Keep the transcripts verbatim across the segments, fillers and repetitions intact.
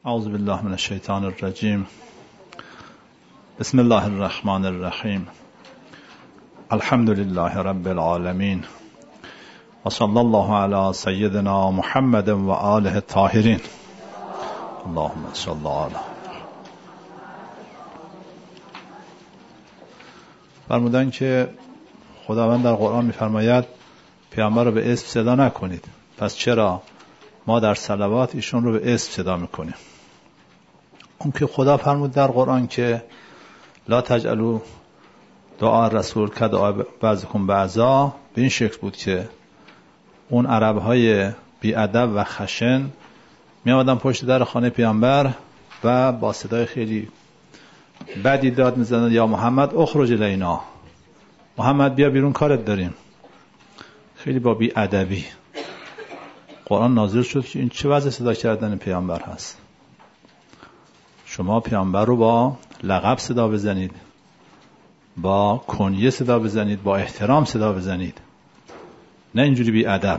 اعوذ بالله من الشیطان الرجیم. بسم الله الرحمن الرحیم. الحمد لله رب العالمین و صلی الله علی سیدنا محمد و آله الطاهرین. اللهم صل علی. فرمودن که خداوند در قرآن می‌فرماید پیامبر رو به اسم صدا نکنید. پس چرا ما در صلوات ایشون رو به اسم صدا میکنیم؟ اون که خدا فرمود در قرآن که لا تجعلوا دعاء الرسول کدعاء بعضکم بعضا، به این شکل بود که اون عرب‌های بی‌ادب و خشن می آمدن پشت در خانه پیامبر و با صدای خیلی بدی داد می‌زدن یا محمد اخرج الینا، محمد بیا بیرون کارت داریم. خیلی با بی‌ادبی قرآن نازل شد که این چه وضع صدا کردن پیامبر هست. شما پیامبر رو با لقب صدا بزنید، با کنیه صدا بزنید، با احترام صدا بزنید، نه اینجوری بی ادب.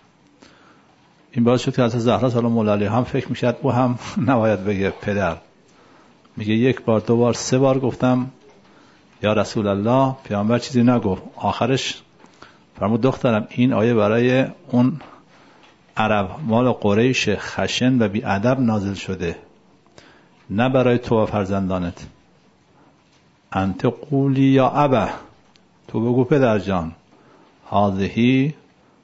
این باعث شد که حضرت زهرا سلام الله علیها هم فکر میشد او هم نباید بگه پدر. میگه یک بار دو بار سه بار گفتم یا رسول الله، پیامبر چیزی نگفت. آخرش فرمود دخترم این آیه برای اون عرب مال قریش خشن و بی ادب نازل شده، نه برای تو و فرزندانت. انت قولی یا ابا، تو بگو پدر جان، هذهی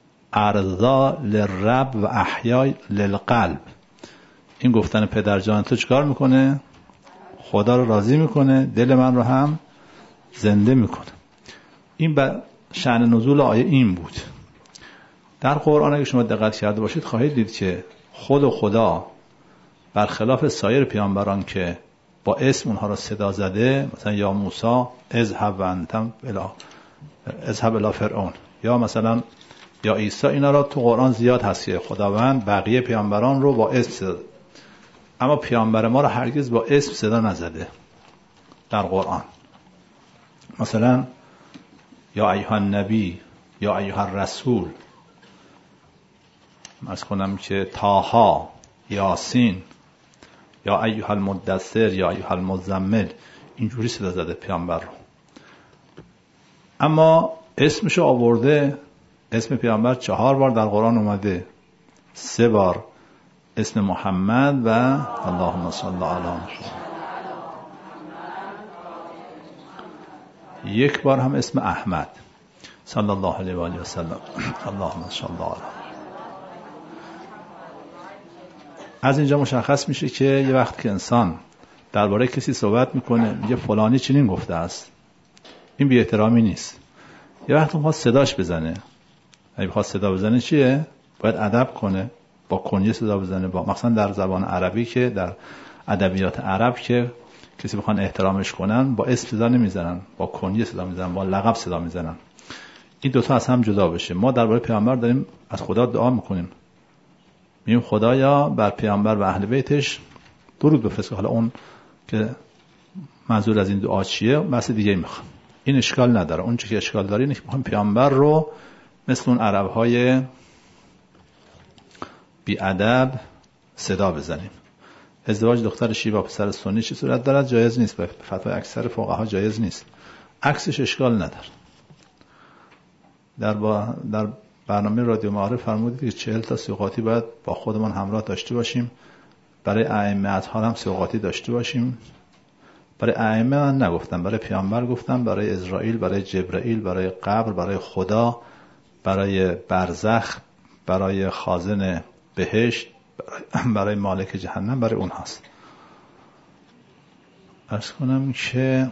ارضا للرب و احیا للقلب. این گفتن پدر جان تو چیکار میکنه؟ خدا رو راضی میکنه، دل من رو هم زنده میکنه. این به شأن نزول آیه این بود. در قرآن اگه شما دقت کرده باشید خواهید دید که خود و خدا برخلاف سایر پیامبران که با اسم اونها را صدا زده، مثلا یا موسی اذهب انتم الی اذهب الی فرعون، یا مثلا یا عیسی، اینا را تو قرآن زیاد هست که خداوند بقیه پیامبران رو با اسم صدا، اما پیامبر ما را هرگز با اسم صدا نزده در قرآن. مثلا یا ایها النبی، یا ایها الرسول، عرض کنم که طه، یاسین، یا ایها المدثر، یا ایها المزمل، اینجوری صدا زده پیامبر رو. اما اسمشو آورده، اسم پیامبر چهار بار در قرآن اومده، سه بار اسم محمد و اللهم صل علی محمد، یک بار هم اسم احمد صلی الله علیه و آله و سلم. اللهم صل علی. از اینجا مشخص میشه که یه وقت که انسان درباره کسی صحبت میکنه میگه فلانی چنین گفته است، این بی احترامی نیست. یه وقت میخواد صداش بزنه، اگه میخواد صدا بزنه چیه؟ باید ادب کنه، با کنیه صدا بزنه، با مثلا در زبان عربی که در ادبیات عرب که کسی بخوان احترامش کنن با اسم صدا نمیزنن، با کنیه صدا میزنن، با لقب صدا میزنن. این دوتا از هم جدا بشه. ما درباره پیامبر داریم از خدا دعا میکنیم، میگیم خدایا بر پیامبر و اهل بیتش درود بفرست. حالا اون که منظور از این دعا چیه بحث دیگه میخوام، این اشکال نداره. اون چیزی که اشکال داره اینه که میخوام پیامبر رو مثل اون عرب‌های بی ادب صدا بزنیم. ازدواج دختر شیعه با پسر سنی چه صورت دارد؟ جایز نیست، به فتوای اکثر فقها جایز نیست. عکسش اشکال نداره. در با در برنامه رادیو معارف فرمودید که چهل تا سوغاتی باید با خودمان همراه داشته باشیم. برای ائمه اطهار هم سوغاتی داشته باشیم. برای ائمه من نگفتم، برای پیامبر گفتم، برای اسرائیل، برای جبرائیل، برای قبر، برای خدا، برای برزخ، برای خازن بهشت، برای, برای مالک جهنم، برای اون هست. عرض کنم که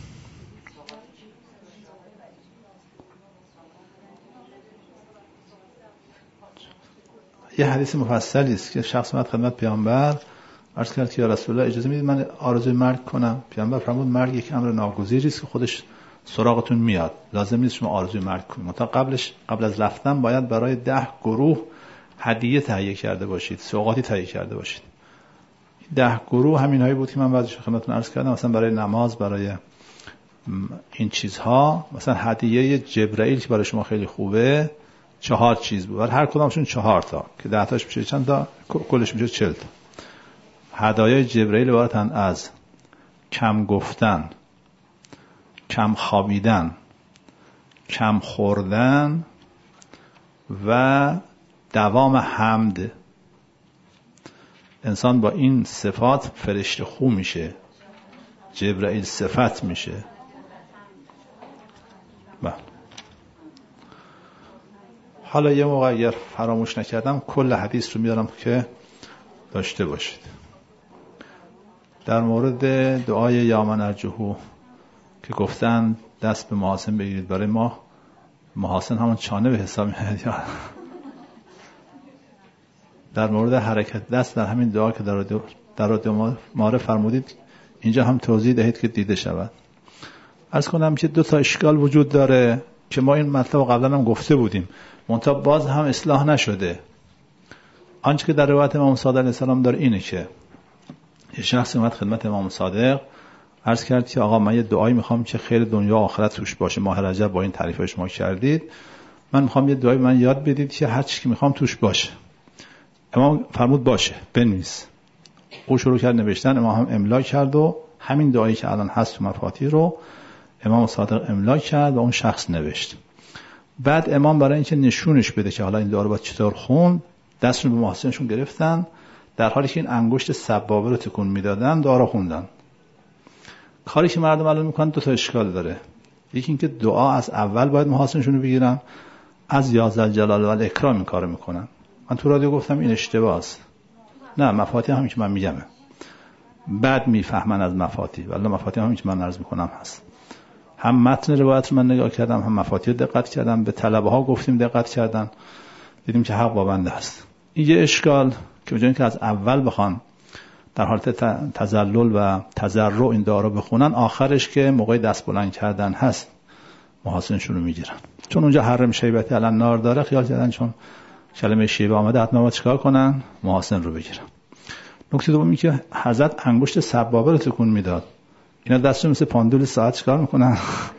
یه حدیث مفصلی است که شخص اومد خدمت پیامبر عرض کرد که یا رسول الله اجازه میدید من آرزوی مرگ کنم؟ پیامبر فرمود مرگ یک امر ناگزیری است که خودش سراغتون میاد، لازم نیست شما آرزوی مرگ کنید. تا قبلش قبل از رفتن باید برای ده گروه هدیه تهیه کرده باشید، سوغاتی تهیه کرده باشید. ده گروه همینایی بود که من بعدش خدمتتون عرض کردم، مثلا برای نماز، برای این چیزها. مثلا هدیه جبرائیل که برای شما خیلی خوبه چهار چیز بود، هر کدامشون چهار تا که ده تاش میشه چند تا؟ کلش میشه چهل تا. هدایای جبرئیل عبارتند از کم گفتن، کم خوابیدن، کم خوردن و دوام حمد. انسان با این صفات فرشته خو میشه، جبرئیل صفت میشه. بله. حالا یه موقع اگر فراموش نکردم کل حدیث رو میارم که داشته باشید. در مورد دعای یا من ارجوه که گفتن دست به محاسن بگیرید، برای ما محاسن همون چانه به حساب میاد. در مورد حرکت دست در همین دعا که در در ماره فرمودید اینجا هم توضیح دهید که دیده شود. عرض کنم که دو تا اشکال وجود داره که ما این مطلب قبلا هم گفته بودیم، منتها باز هم اصلاح نشده. آنچه که در روایت امام صادق علیه السلام داره اینه که یه شخص اومد خدمت امام صادق عرض کرد که آقا من یه دعایی میخوام که خیر دنیا و آخرت توش باشه، ماه رجب با این تعریفای شما کردید، من میخوام یه دعایی من یاد بدید که هر چی که میخوام توش باشه. امام فرمود باشه بنویس. او شروع کرد نوشتن، امام هم املا کرد و همین دعایی که الان هست تو مفاتیح رو امام صادق املا کرد و اون شخص نوشت. بعد امام برای اینکه نشونش بده که حالا این دعا رو باید چطور خوند، دست رو به محسنشون گرفتن، در حالی که این انگشت سبابه رو تکون میدادن دعا رو خوندن. کاری که مردم الان میکنن دو تا اشکال داره. یکی اینکه دعا از اول باید محاسنشون رو بگیرن، از یا ذوالجلال و الاکرام این کارو میکنن. من تو رادیو گفتم این اشتباه است. نه، مفاتیح همین که من میگم بعد میفهمن از مفاتیح، ولی مفاتیح همین که من عرض میکنم هست. هم متن روایت رو من نگاه کردم، هم مفاتیح دقت کردم، به طلبه ها گفتیم دقت کردن، دیدیم که حق با بنده هست. این یه اشکال که بجای اینکه از اول بخوان در حالت تذلل و تضرع این دعا رو بخونن، آخرش که موقع دست بلند کردن هست محاسنشون رو میگیرن. چون اونجا حرم شیبتی الان نار داره، خیال کردن چون کلمه شیبه آمده حتما باید چیکار کنن؟ محاسن رو بگیرن. نکته دومی که حضرت انگشت سبابه رو تکون میداد، اینا دستشون مثل پاندول ساعت چیکار میکنن؟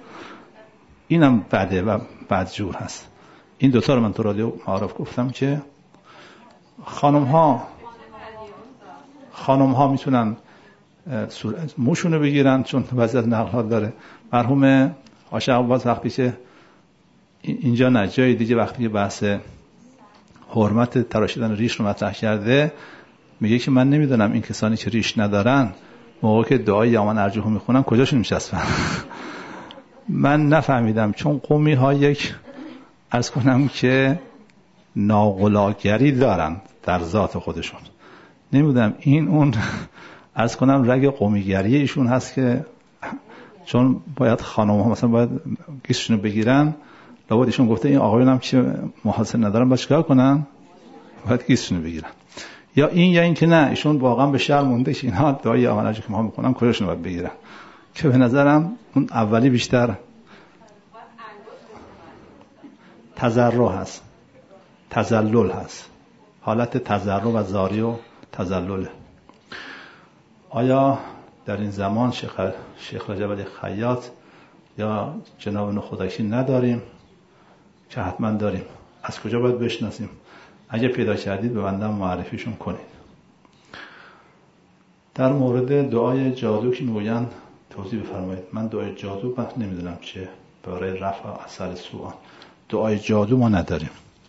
اینم بده و بدجور هست. این دوتا رو من تو رادیو معارف گفتم که خانم ها خانم ها میتونن موشونو بگیرن چون وضعیت نقل داره. مرحوم عاشق عباس وقتی که اینجا نه جای دیگه وقتی بحث حرمت تراشیدن ریش رو مطرح کرده، میگه که من نمیدونم این کسانی که ریش ندارن موقع که دعای یا من ارجوه میخونن کجاشون میچسبن. من نفهمیدم، چون قومی ها یک عرض کنم که ناغلاگری دارن در ذات خودشون. نمیدونم این اون عرض کنم رگ قومیگری ایشون هست که چون باید خانم ها مثلا باید گیسشون رو بگیرن، لابد ایشون گفته این آقایون هم که محاسن ندارن باید چیکار کنن؟ باید گیسشون رو بگیرن. یا این یا این که نه، ایشون واقعا به شرم مونده که اینها دعای آمنجی که ما میکنن کجاشون باید بگیرن، که به نظرم اون اولی بیشتر تضرع هست، تذلل هست، حالت تضرع و زاری و تذلل. آیا در این زمان شیخ شیخ رجب علی خیاط یا جناب نخودکی نداریم؟ که حتما داریم. از کجا باید بشناسیم؟ اگه پیدا کردید به بنده معرفیشون کنید. در مورد دعای جادو که میگوین توضیح بفرمایید. من دعای جادو من نمیدونم چیه، برای رفع اثر سوء. دعای جادو ما نداریم.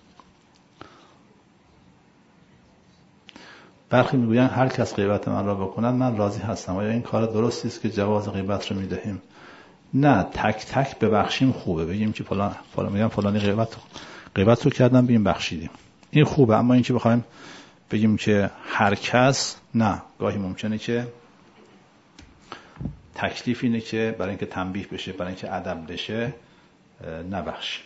برخی میگوین هر کس غیبت من را بکند من راضی هستم. آیا این کار درستی است که جواز غیبت رو میدهیم؟ نه، تک تک ببخشیم خوبه. بگیم که فلان فلان میگم فلانی غیبت غیبت رو کردم بیم بخشیدیم، این خوبه. اما این که بخوایم بگیم که هر کس، نه. گاهی ممکنه که تکلیف اینه که برای اینکه تنبیه بشه، برای اینکه ادب بشه نبخشیم.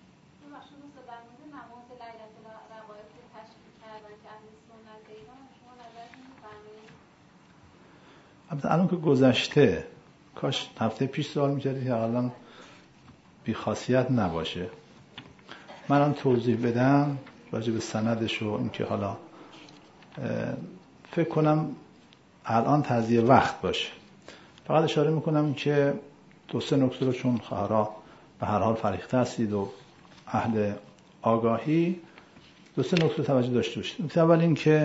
البته الان که گذشته، کاش هفته پیش سوال میکردی که الان بی خاصیت نباشه. من هم توضیح بدم راجع به سندش و این که حالا فکر کنم الان تضییع وقت باشه. فقط اشاره میکنم که دو سه نکته رو، چون خواهرها به هر حال فریخته هستید و اهل آگاهی، دو سه نکته توجه داشته باشید. نکته اول این که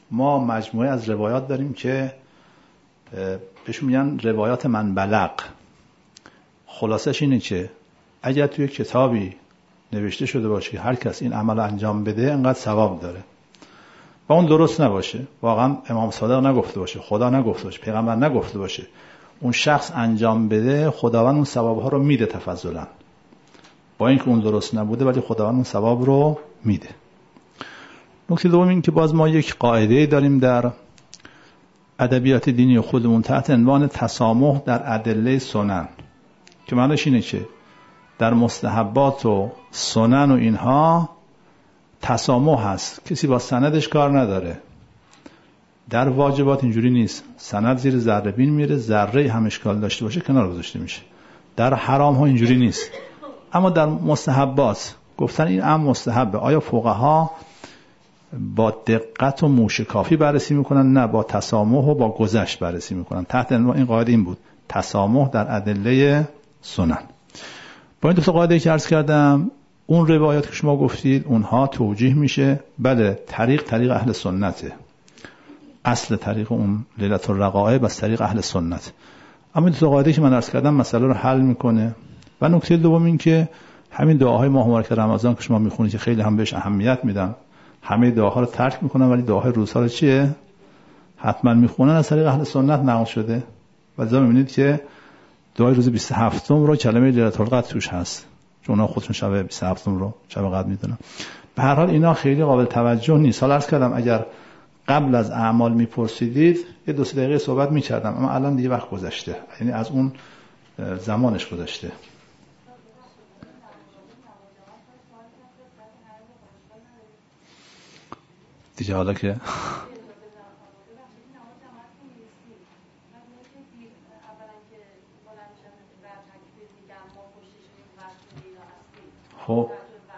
ما مجموعه از روایات داریم که بهشون میگن روایات من بلغ. خلاصش اینه که اگر توی کتابی نوشته شده باشه که هر کس این عمل انجام بده انقدر ثواب داره و اون درست نباشه، واقعا امام صادق نگفته باشه، خدا نگفته باشه، پیغمبر نگفته باشه، اون شخص انجام بده، خداوند اون ثوابها رو میده تفضلا، با اینکه اون درست نبوده ولی خداوند اون ثواب رو میده. نکته دوم این که باز ما یک قاعده داریم در ادبیات دینی خودمون تحت عنوان تسامح در ادله سنن، که معنیش اینه که در مستحبات و سنن و اینها تسامح هست، کسی با سندش کار نداره. در واجبات اینجوری نیست، سند زیر ذره بین میره، ذره هم اشکال داشته باشه کنار گذاشته میشه. در حرام ها اینجوری نیست، اما در مستحبات گفتن این امر مستحبه. آیا فقها با دقت و موشکافی بررسی میکنن؟ نه، با تسامح و با گذشت بررسی میکنن. تحت عنوان این قاعده این بود، تسامح در ادله سنن. با این دو تا قاعده که عرض کردم، اون روایات که شما گفتید اونها توجیه میشه. بله، طریق طریق اهل سنته، اصل طریق اون لیلة الرقائب از طریق اهل سنت. اما این دو تا قاعده که من عرض کردم مسئله رو حل میکنه. و نکته دوم این که همین دعاهای ماه مبارک رمضان که شما میخونید که خیلی هم بهش اهمیت میدن، همه دعاها رو ترک میکنن ولی دعاهای روزها رو چیه؟ حتما میخونن، از طریق اهل سنت نقل شده. و لذا میبینید که دعای روز بیست و هفتم رو کلمه لیلة القدر توش هست، چون اونا خودشون شب بیست و هفتم رو شب قدر میدونن. به هر حال اینا خیلی قابل توجه نیست. حالا عرض کردم اگر قبل از اعمال میپرسیدید یه دو سه دقیقه صحبت میکردم، اما الان دیگه وقت گذشته، یعنی از اون زمانش گذشته. دیگه حالا که خب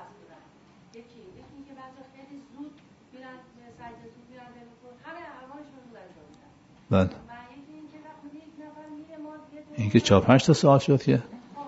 بله، این که چهار پنج تا سوال شد که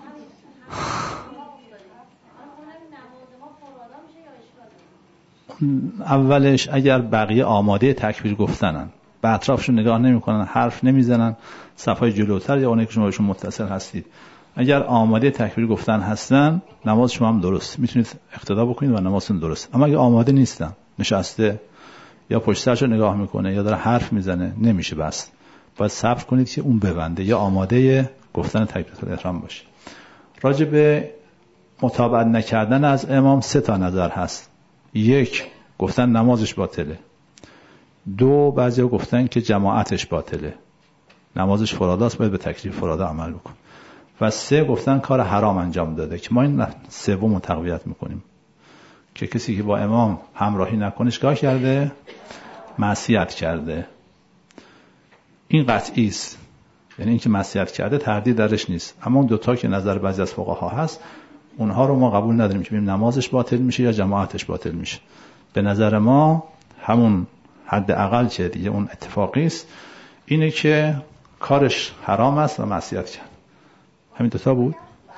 اولش اگر بقیه آماده تکبیر گفتنن، به اطرافشون نگاه نمی کنن، حرف نمی زنن، صفای جلوتر یا اونایی که شما بهشون متصل هستید اگر آماده تکبیر گفتن هستن، نماز شما هم درست، میتونید اقتدا بکنید و نمازتون درست. اما اگر آماده نیستن، نشسته یا پشت سرشو نگاه میکنه یا داره حرف میزنه، نمیشه بس. باید صبر کنید که اون ببنده یا آماده گفتن تکبیرات الاحرام باشه. راجع به متابعت نکردن از امام سه تا نظر هست. یک، گفتن نمازش باطله. دو، بعضیا گفتن که جماعتش باطله، نمازش فراداست، باید به تکبیر فرادا عمل بکن. و سه، گفتن کار حرام انجام داده، که ما این سوم رو تقویت میکنیم که کسی که با امام همراهی نکنه چیکار کرده؟ معصیت کرده. این قطعی است، یعنی اینکه معصیت کرده تردید درش نیست. اما اون دوتا که نظر بعضی از فقها هست، اونها رو ما قبول نداریم که ببینیم نمازش باطل میشه یا جماعتش باطل میشه. به نظر ما همون حد اقل که دیگه اون اتفاقی است اینه که کارش حرام است و معصیت کرد. همین دوتا بود.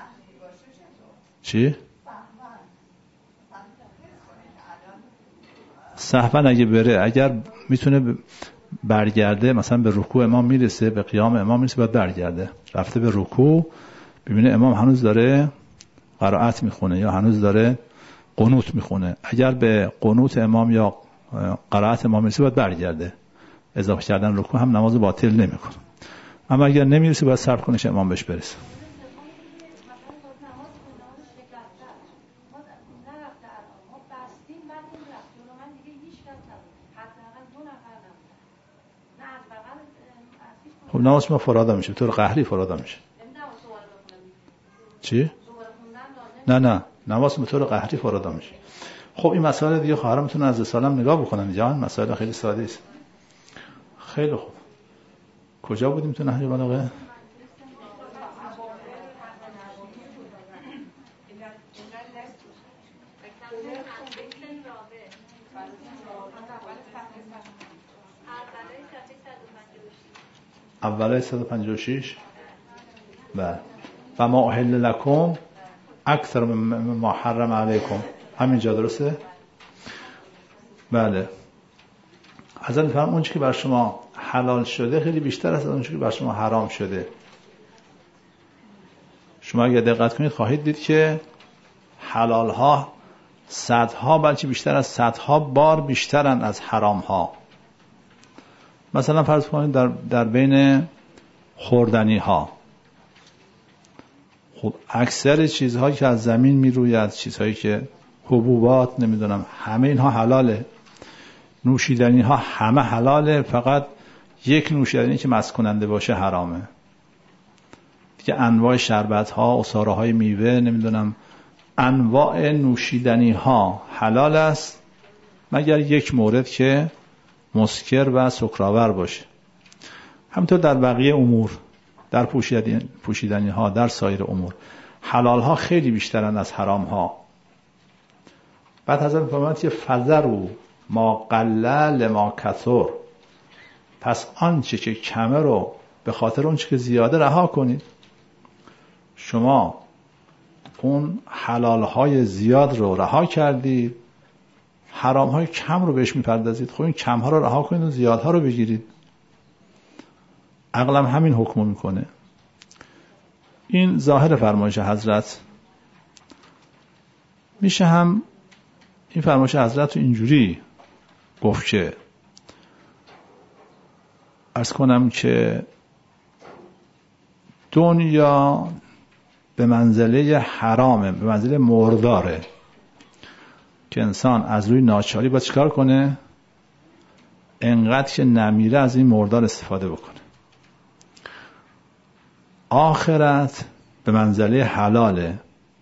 چی؟ سهوا اگه بره، اگر میتونه برگرده، مثلا به رکوع امام میرسه، به قیام امام میرسه، باید برگرده، رفته به رکوع، ببینه امام هنوز داره قرائت میخونه یا هنوز داره قنوت میخونه، اگر به قنوت امام یا قرائت امام میرسه باید برگرده. اضافه کردن رکوع هم نماز باطل نمیکنه. اما اگر نمیرسه باید صبر کنه که امام بهش برسه. خب نماز ما فرادا میشه، طور قهری فرادا میشه. چی؟ نه نه، نماز به طور قهری فرادا میشه. خب این مسائل دیگه خواهرام میتونن از سالم نگاه بکنن جان، مسائل خیلی ساده است. خیلی خوب. کجا بودیم تو نهج البلاغه؟ اوله صد و پنجاه و شش. بله. و ما احل لکم اکثر ما حرم علیکم. همینجا درسته؟ بله. حضرت میفرمایند اون چیزی که بر شما حلال شده خیلی بیشتر است از اون چیزی که بر شما حرام شده. شما اگر دقت کنید خواهید دید که حلال ها صدها بلکه بیشتر از صدها بار بیشترن از حرام ها. مثلا فرض کنید در در بین خوردنی ها، خب اکثر چیزهایی که از زمین می روید، چیزهایی که حبوبات، نمیدونم، همه اینها حلاله. نوشیدنی ها همه حلاله، فقط یک نوشیدنی که مست کننده باشه حرامه. دیگه انواع شربت ها، عصاره های میوه، نمیدونم، انواع نوشیدنی ها حلال است مگر یک مورد که مسکر و سکرآور باشه. همینطور در بقیه امور، در پوشیدنی, پوشیدنی ها، در سایر امور حلال ها خیلی بیشترن از حرام ها. بعد حضرت می‌فرمایند که فذروا ما قل لما کثر، پس آنچه که کمه رو به خاطر اون چه که زیاده رها کنید. شما اون حلال های زیاد رو رها کردید، حرام های کم رو بهش میپردازید. خب این کم ها رو رها کنید و زیاد ها رو بگیرید. عقلم همین حکم میکنه. این ظاهر فرمایش حضرت. میشه هم این فرمایش حضرت رو اینجوری گفت که عرض کنم که دنیا به منزله حرامه، به منزله مرداره که انسان از روی ناچاری باید چیکار کنه؟ انقدر که نمیره از این مردار استفاده بکنه. آخرت به منزله حلاله.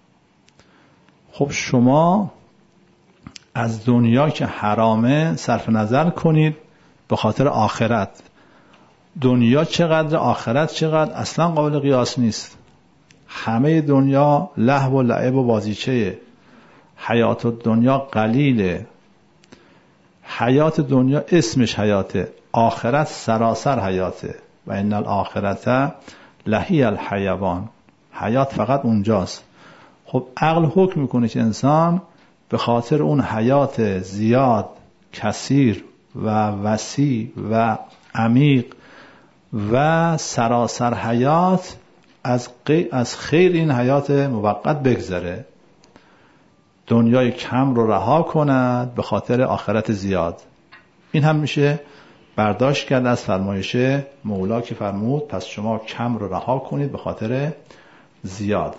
خب شما از دنیا که حرامه صرف نظر کنید به خاطر آخرت. دنیا چقدر، آخرت چقدر، اصلا قابل قیاس نیست. همه دنیا لهو و لعب و بازیچه. حیات دنیا قلیله. حیات دنیا اسمش حیاته، آخرت سراسر حیاته. و ان الاخرته لهی الحیوان، حیات فقط اونجاست. خب عقل حکم میکنه که انسان به خاطر اون حیات زیاد، کثیر و وسیع و عمیق و سراسر حیات از از خیر این حیات موقت بگذره، دنیای کم رو رها کند به خاطر آخرت زیاد. این هم میشه برداشت کرد از فرمایش مولا که فرمود پس شما کم رو رها کنید به خاطر زیاد.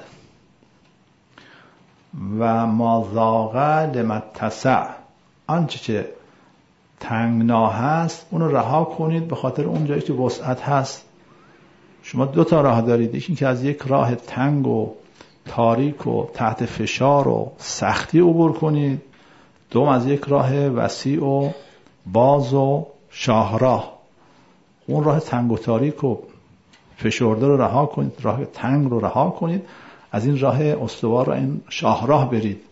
و ما ضاق لمتسع، آنچه که تنگنا هست اونو رها کنید به خاطر اون جایی که وسعت هست. شما دو تا راه دارید، یکی که از یک راه تنگ و تاریک و تحت فشار و سختی عبور کنید، دوم از یک راه وسیع و باز و شاهراه. اون راه تنگ و تاریک و فشرده رو رها کنید، راه تنگ رو رها کنید، از این راه استوار رو این شاهراه برید.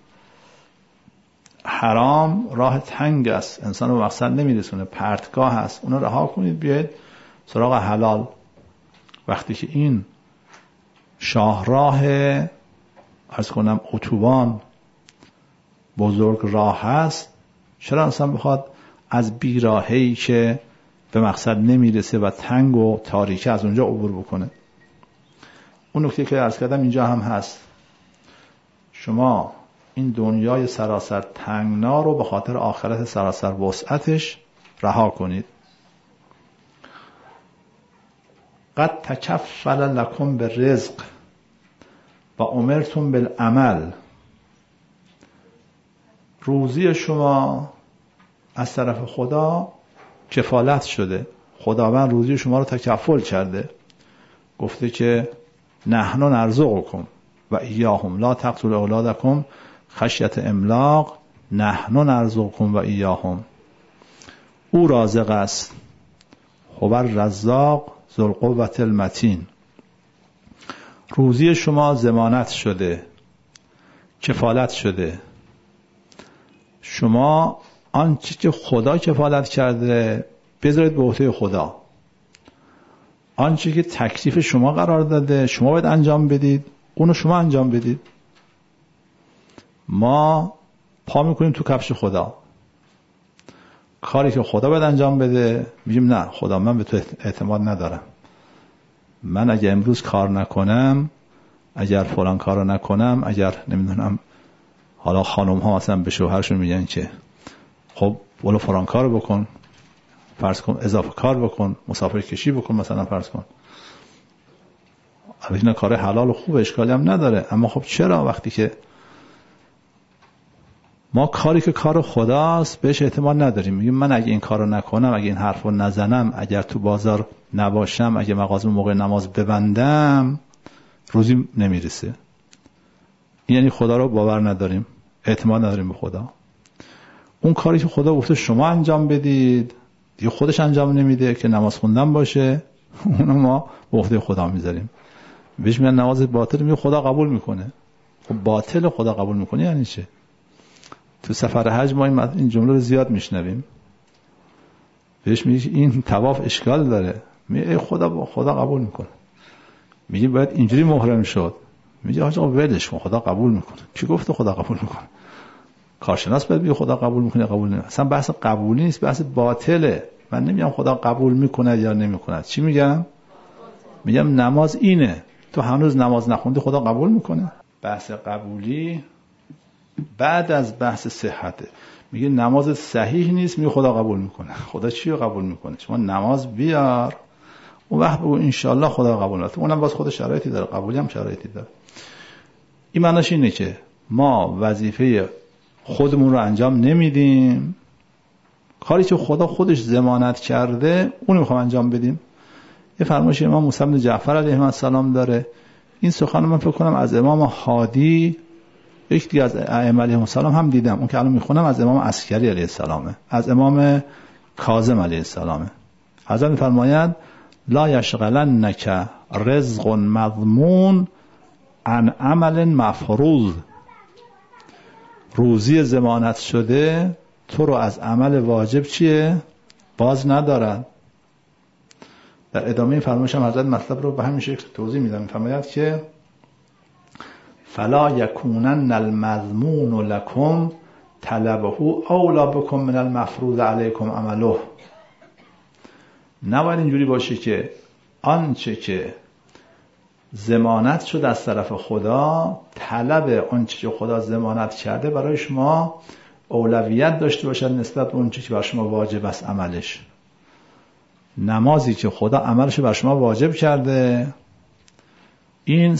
حرام راه تنگ است، انسان به مقصد نمیرسونه، پرتگاه هست، اون رو رها کنید بیاید سراغ حلال. وقتی که این شاهراه عرض کنم اتوبان بزرگ راه هست، چرا انسان بخواد از بیراهی که به مقصد نمیرسه و تنگ و تاریکه از اونجا عبور بکنه؟ اون نکته که عرض کردم اینجا هم هست. شما این دنیای سراسر تنگنا رو به خاطر آخرت سراسر وسعتش رها کنید. قد تکفل لکم بالرزق و امرتم بالعمل، روزی شما از طرف خدا کفالت شده. خداوند روزی شما رو تکفل کرده، گفته که نحن نرزقکم و ایاهم لا تقتلوا اولادکم خشیت املاق نحن نرزقکم و ایاهم. او رازق است، هو الرزاق ذو القوة المتین. روزی شما ضمانت شده، کفالت شده. شما آنچه که خدا کفالت کرده بذارید به عهده خدا. آنچه که تکلیف شما قرار داده شما باید انجام بدید، اونو شما انجام بدید. ما پا میکنیم تو کفش خدا. کاری که خدا باید انجام بده میگیم نه خدا من به تو اعتماد ندارم، من اگه امروز کار نکنم، اگر فلان کارو نکنم، اگر نمیدونم حالا خانم ها مثلا به شوهرشون میگن که خب ولو فلان کارو بکن، فرض کن اضافه کار بکن، مسافر کشی بکن مثلا فرض کن، البته اینا کار حلال و خوب اشکالی هم نداره، اما خب چرا وقتی که ما کاری که کار خداست بهش اعتماد نداریم، میگیم من اگه این کارو نکنم، اگه این حرفو نزنم، اگر تو بازار نباشم، اگه مغازه موقع نماز ببندم روزی نمیرسه. یعنی خدا رو باور نداریم، اعتماد نداریم به خدا. اون کاری که خدا گفته شما انجام بدید دیگه خودش انجام نمیده که نماز خوندن باشه، اونو ما به عهده خدا میذاریم، بهش میگن نماز باطل، میگه خدا قبول میکنه. خب باطل خدا قبول میکنه یعنی چه؟ تو سفر حج ما این جمله رو زیاد میشنویم، بهش میگه این طواف اشکال داره، میگه خدا خدا قبول میکنه. میگه باید اینجوری محرم شد، میگه آقا ولش کن خدا قبول میکنه. کی گفته خدا قبول میکنه؟ کارشناس باید بگه خدا قبول میکنه قبول نمیکنه. اصلا بحث قبولی نیست، بحث باطله. من نمیگم خدا قبول میکنه یا نمیکنه، چی میگم؟ میگم نماز اینه، تو هنوز نماز نخوندی خدا قبول میکنه؟ بحث قبولی بعد از بحث صحته. میگه نماز صحیح نیست، میگه خدا قبول میکنه. خدا چی رو قبول میکنه؟ شما نماز بیار اون وقت بگو انشالله خدا قبول میکنه. اونم باز خود شرایطی داره، قبولی هم شرایطی داره. این معنیش اینه که ما وظیفه خودمون رو انجام نمیدیم، کاری که خدا خودش ضمانت کرده اونو میخوام انجام بدیم. یه فرمایش امام موسی بن جعفر علیه السلام داره، این سخن من فکر کنم از امام هادی یک دیگه از ائمه علیهم السلام هم دیدم، اون که الان میخونم از امام عسکری علیه السلامه، از امام کاظم علیه السلامه. حضرت میفرمایند لا یشغلنک رزق مضمون عن عمل مفروض، روزی ضمانت شده تو رو از عمل واجب چیه؟ باز ندارد. در ادامه این فرمایش هم حضرت مطلب رو به همین شکل توضیح میدن، میفرماید که فلا یکونن المضمون لکم طلبه اولا بکم من المفروض علیکم عمله. نباید اینجوری باشه که آنچه که ضمانت شد از طرف خدا، طلب آنچه که خدا ضمانت کرده برای شما اولویت داشته باشد نسبت به اونچه که بر شما واجب است عملش. نمازی که خدا عملش بر شما واجب کرده این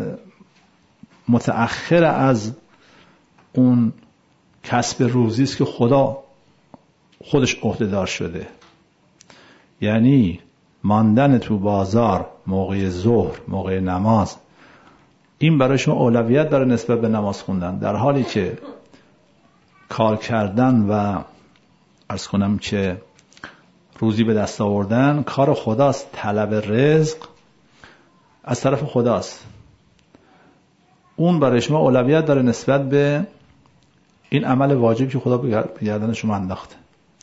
متأخر از اون کسب روزی است که خدا خودش عهده‌دار شده. یعنی ماندن تو بازار موقع ظهر، موقع نماز، این برای شما اولویت داره نسبت به نماز خوندن، در حالی که کار کردن و عرض کنم که روزی به دست آوردن کار خداست، طلب رزق از طرف خداست، اون برای شما اولویت داره نسبت به این عمل واجبی که خدا به گردن شما انداخته.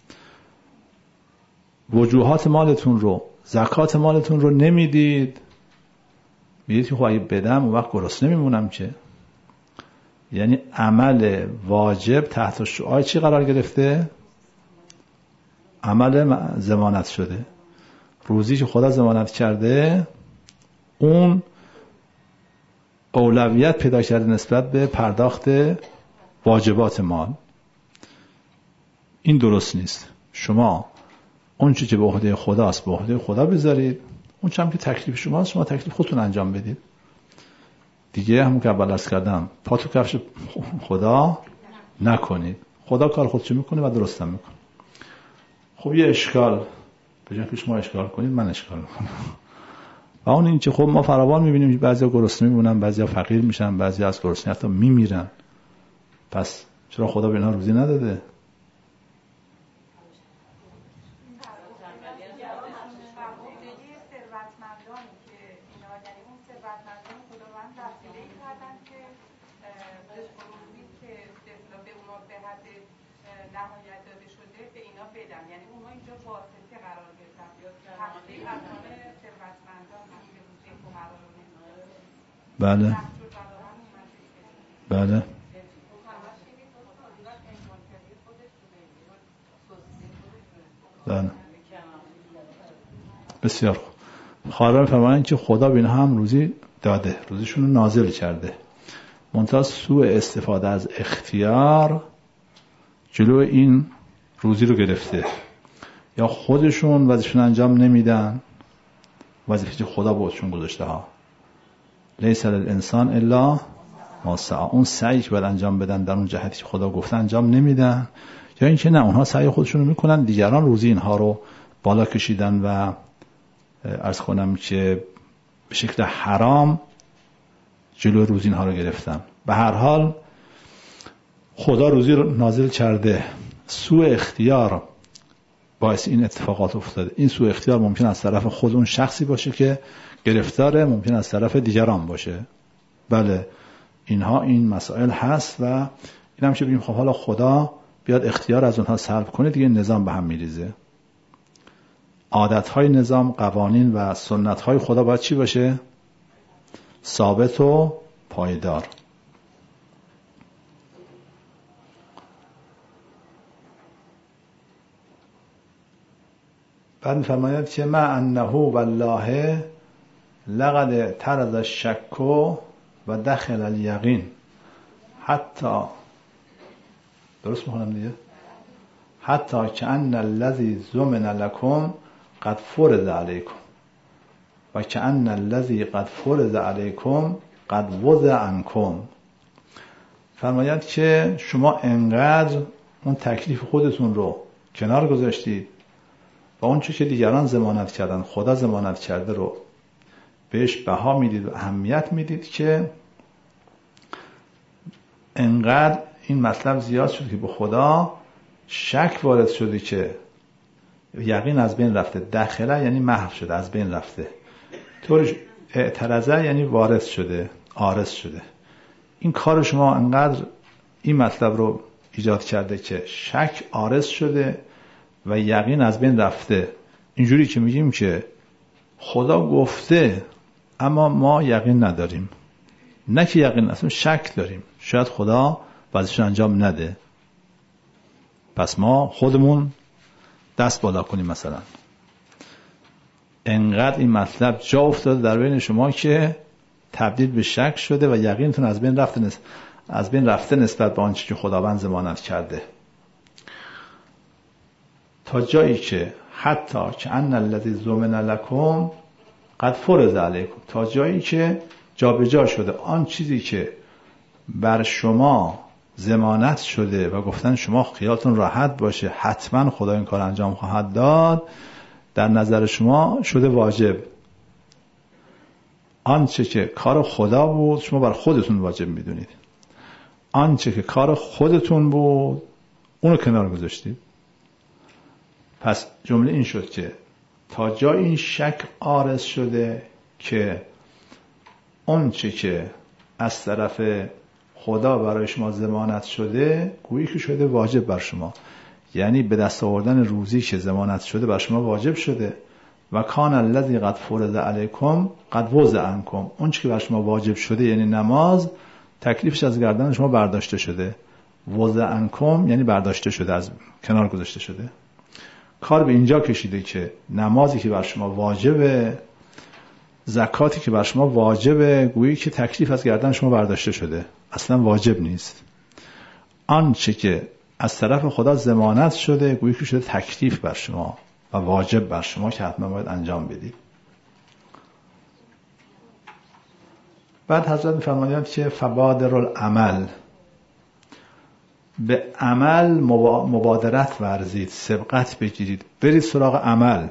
وجوهات مالتون رو، زکات مالتون رو نمیدید، میدید که خب اگه بدم اون وقت گرسنه نمیمونم که. یعنی عمل واجب تحت شعاع چی قرار گرفته؟ عمل ضمانت شده. روزی که خدا ضمانت کرده اون اولویت پیدا کرده نسبت به پرداخت واجبات مال. این درست نیست. شما اون چیزی که به عهده خداست به عهده خدا بذارید، اون چیزی که تکلیف شماست شما تکلیف خودتون انجام بدید دیگه. همون که اول عرض کردم پا تو کفش خدا نکنید. خدا کار خودشو میکنه و درستم میکنه. خب یه اشکال به جای که شما اشکال کنید من اشکال میکنم و اون این که خب ما فراوان میبینیم بعضیا گرسنه میمونن، بعضیا فقیر میشن، بعضیا از گرسنگی حتی میمیرن. پس چرا خدا به اینا روزی نداده؟ بله بله دن. بسیار خوب. خواهران فرمایند که خدا به اینها هم روزی داده، روزیشون رو نازل کرده، منتها سوء استفاده از اختیار جلو این روزی رو گرفته، یا خودشون وظیفه‌شون انجام نمیدن، وظیفه‌ای که خدا بهشون گذاشته ها. لیس للانسان الا ما سعی، اون سعی که باید انجام بدن در اون جهتی که خدا گفته انجام نمیدن، یا اینکه نه اونها سعی خودشون رو میکنن، دیگران روزی اینها رو بالا کشیدن و عرض کنم که به شکل حرام جلو روزی اینها رو گرفتن. به هر حال خدا روزی رو نازل کرده، سوء اختیار باعث این اتفاقات افتاده. این سوء اختیار ممکن از طرف خود اون شخصی باشه که گرفتاره، ممکن از طرف دیگران باشه. بله اینها این مسائل هست و این هم که بگیم خب حالا خدا بیاد اختیار از اونها سلب کنه، دیگه نظام به هم میریزه. عادتهای نظام، قوانین و سنتهای خدا باید چی باشه؟ ثابت و پایدار. بعد می‌فرماید که ما انه والله لقد ترز الشک و دخل الیقین، حتی درست می‌خونم دیگه، حتی کأن الذی ضمن لکم قد فرض علیکم و کأن الذی قد فرض علیکم قد وضع عنکم. فرماید که شما انقدر اون تکلیف خودتون رو کنار گذاشتید و اون چیزی که دیگران ضمانت کردن، خدا ضمانت کرده رو بهش بها میدید و اهمیت میدید که انقدر این مطلب زیاد شد که به خدا شک وارد شده که یقین از بین رفته. داخله یعنی محو شده، از بین رفته. طورش اعتراضه یعنی وارد شده، عارض شده. این کار شما انقدر این مطلب رو ایجاد کرده که شک عارض شده و یقین از بین رفته. اینجوری که میگیم که خدا گفته اما ما یقین نداریم، نه که یقین، اصلا شک داریم، شاید خدا وظیفه‌شو انجام نده، پس ما خودمون دست بالا کنیم. مثلا انقدر این مطلب جا افتاده در بین شما که تبدیل به شک شده و یقینتون از بین رفته نس... از بین رفته نسبت به آنچه که خداوند ضمانت کرده، تا جایی که حتی که ان الذی ضمن لکم قد فرض علیکم، تا جایی که جابجا شده آن چیزی که بر شما ضمانت شده و گفتن شما خیالتون راحت باشه، حتما خدا این کار انجام خواهد داد، در نظر شما شده واجب. آنچه که کار خدا بود شما بر خودتون واجب میدونید، آنچه که کار خودتون بود اونو کنار گذاشتید. پس جمله این شد که تا جای این شک عارض شده که آنچه که از طرف خدا برای شما ضمانت شده گویی که شده واجب بر شما، یعنی به دست آوردن روزی که ضمانت شده بر شما واجب شده. و کان الذی قد فرض علیکم قد وضع عنکم، اون چیزی که بر شما واجب شده یعنی نماز، تکلیفش از گردن شما برداشته شده. وضع عنکم یعنی برداشته شده، از کنار گذاشته شده. کار به اینجا کشیده که نمازی که بر شما واجبه، زکاتی که بر شما واجبه، گویی که تکلیف از گردن شما برداشته شده، اصلا واجب نیست. آنچه که از طرف خدا ضمانت شده گویی که شده تکلیف بر شما و واجب بر شما که حتما باید انجام بدید. بعد حضرت می‌فرمایند که فبادر العمل، به عمل مبادرت ورزید، سبقت بگیرید، برید سراغ عمل.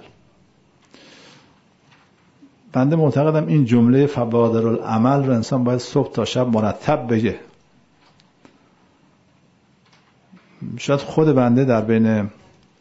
بنده معتقدم این جمله فبادر العمل رو انسان باید صبح تا شب مرتب بگه. شاید خود بنده در بین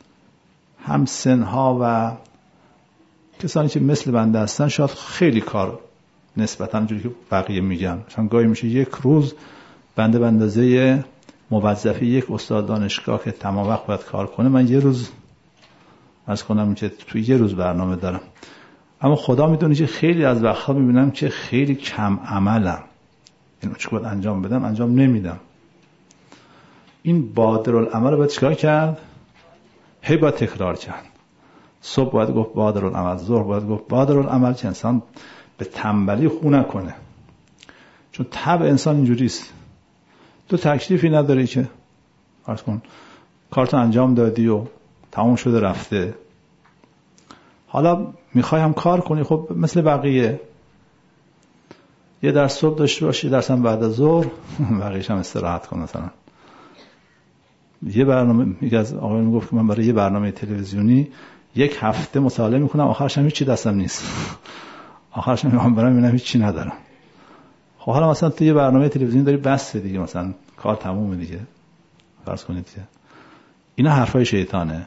همسنها و کسانی که مثل بنده هستن شاید خیلی کار نسبتاً جوری که بقیه میگن، چون گاهی میشه یک روز بنده به اندازه موظفی یک استاد دانشگاه که تمام وقت باید کار کنه، من یه روز عرض کنم که توی یه روز برنامه دارم. اما خدا میدونه که خیلی از وقتها میبینم که خیلی کم عملم، یعنی چه باید انجام بدم انجام نمیدم. این بادر العمل رو باید چیکار کرد؟ هی باید تکرار کرد. صبح باید گفت بادرالعمل، ظهر باید گفت بادرالعمل، که انسان به تنبلی خو نکنه. چون طبع انسان اینجوریست. تو تکلیفی نداری که فرض کن کارتو انجام دادی و تمام شده رفته، حالا میخوای هم کار کنی، خب مثل بقیه یه درس صبح داشته باشی، یه درس هم بعد از ظهر، بقیه‌اش هم استراحت کن. مثلا یه برنامه، یکی از آقایون میگفت که من برای یه برنامه تلویزیونی یک هفته مطالعه میکنم، آخرش هم هیچ چی دستم نیست، آخرش هم میام برام میبینم هیچ چی ندارم. خب حالا مثلا تو یه برنامه تلویزیونی داری بس دیگه، مثلا کار تمومه دیگه، فرض کنید که اینا حرفای شیطانه.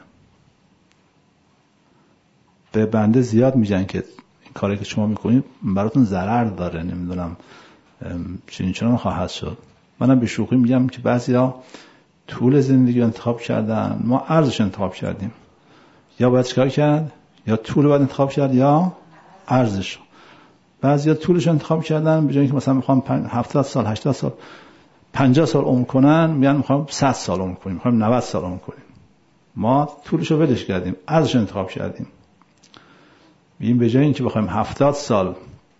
به بنده زیاد میگن که این کاری که شما میکنید براتون ضرر داره، نمیدونم چنین چنان خواهد شد. منم به شوخی میگم که بعضیا طول زندگی انتخاب کردن، ما ارزش انتخاب کردیم. یا باید چیکار کرد؟ یا طول باید انتخاب کرد یا ارزش. بعضیا طولش انتخاب کردن، به جای اینکه مثلا میخوام هفتاد سال، هشتاد سال، پنجاه سال عمر کنن، میگن میخوام صد سال عمر کنیم، میخوام نود سال عمر کنیم. ما طولش رو ولش کردیم، ارزش انتخاب کردیم. این به جای اینکه بخوایم هفتاد سال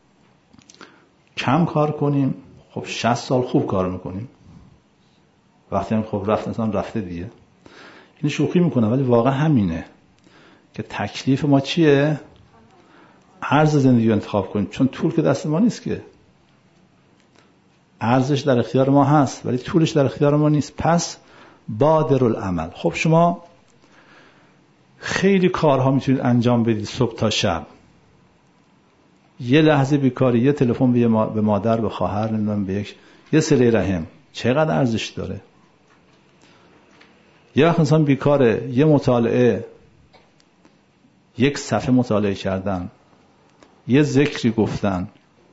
کم کار کنیم، خب شصت سال خوب کار میکنیم. وقتی هم خب رفت انسان رفته دیگه. این شوخی میکنه ولی واقعا همینه که تکلیف ما چیه؟ ارز زندگی رو انتخاب کنیم، چون طول که دست ما نیست که. ارزش در اختیار ما هست ولی طولش در اختیار ما نیست. پس بادرالعمل. خب شما خیلی کارها میتونید انجام بدید صبح تا شب. یه لحظه بیکاری، یه تلفن به مادر، به خواهر، نمیدونم به یک یه صله رحم، چقدر ارزش داره. یه وقت انسان بیکاره، یه مطالعه، یک صفحه مطالعه کردن، یه ذکری گفتن.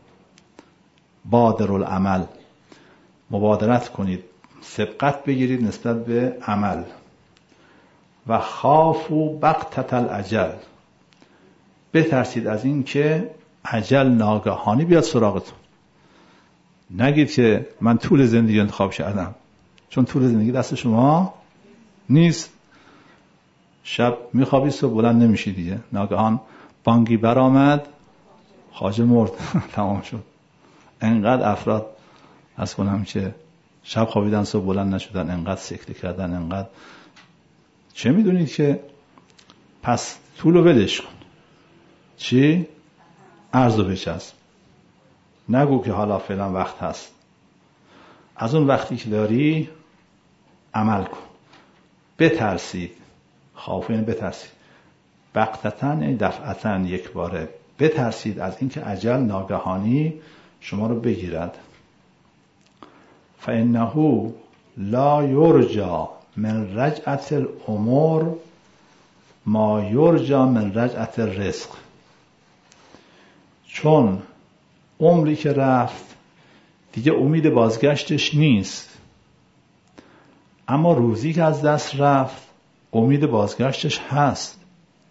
بادرالعمل، مبادرت کنید، سبقت بگیرید نسبت به عمل. و خافوا بغتة الاجل، بترسید از این که اجل ناگهانی بیاد سراغتون. نگید که من طول زندگی انتخاب کردم، چون طول زندگی دست شما نیست. شب میخوابید صبح بلند نمیشی دیگه، ناگهان بانگی برآمد، خواجه مرد، تمام شد. انقدر افراد از کنم که شب خوابیدن صبح بلند نشدن، انقدر سکته کردن، انقدر. چه میدونید که پس طول و ولش کن. چی؟ ارز و بچسب. نگو که حالا فعلا وقت هست. از اون وقتی که داری عمل کن. بترسید. خوفین بترسید. بغتتن دفعتن، یک باره بترسید از اینکه اجل ناگهانی شما رو بگیرد. فإنه لا یرجى من رجعت الامور ما یرجى من رجعت الرزق. چون عمری که رفت دیگه امید بازگشتش نیست، اما روزی که از دست رفت امید بازگشتش هست.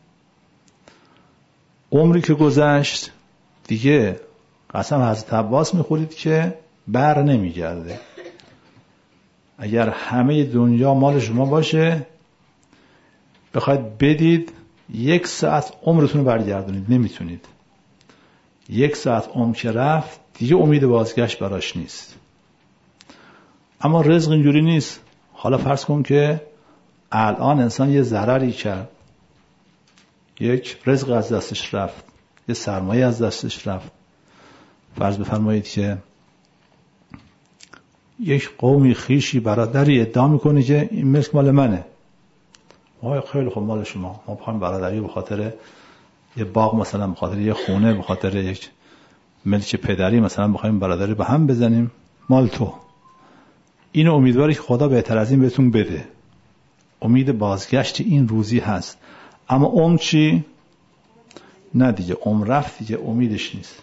عمری که گذشت دیگه قسم حضرت عباس میخورید که بر نمیگرده. اگر همه دنیا مال شما باشه، بخواید بدید، یک ساعت عمرتون رو برگردونید نمیتونید. یک ساعت عمر که رفت دیگه امید بازگشت براش نیست. اما رزق اینجوری نیست. حالا فرض کن که الان انسان یه ضرری کرد، یک رزق از دستش رفت، یه سرمایه از دستش رفت. فرض بفرمایید که یک قومی، خیشی، برادری ادعا میکنه که این ملک مال منه. آقای خیلی خوب، مال شما. ما بخوایم برادری به خاطر یه باغ، مثلا به خاطر یه خونه، به خاطر یک ملک پدری مثلا بخوایم برادری به هم بزنیم، مال تو. اینو امیدواری که خدا بهتر از این بهتون بده. امید بازگشت این روزی هست. اما عمر چی؟ نه دیگه، عمر رفت دیگه، امیدش نیست.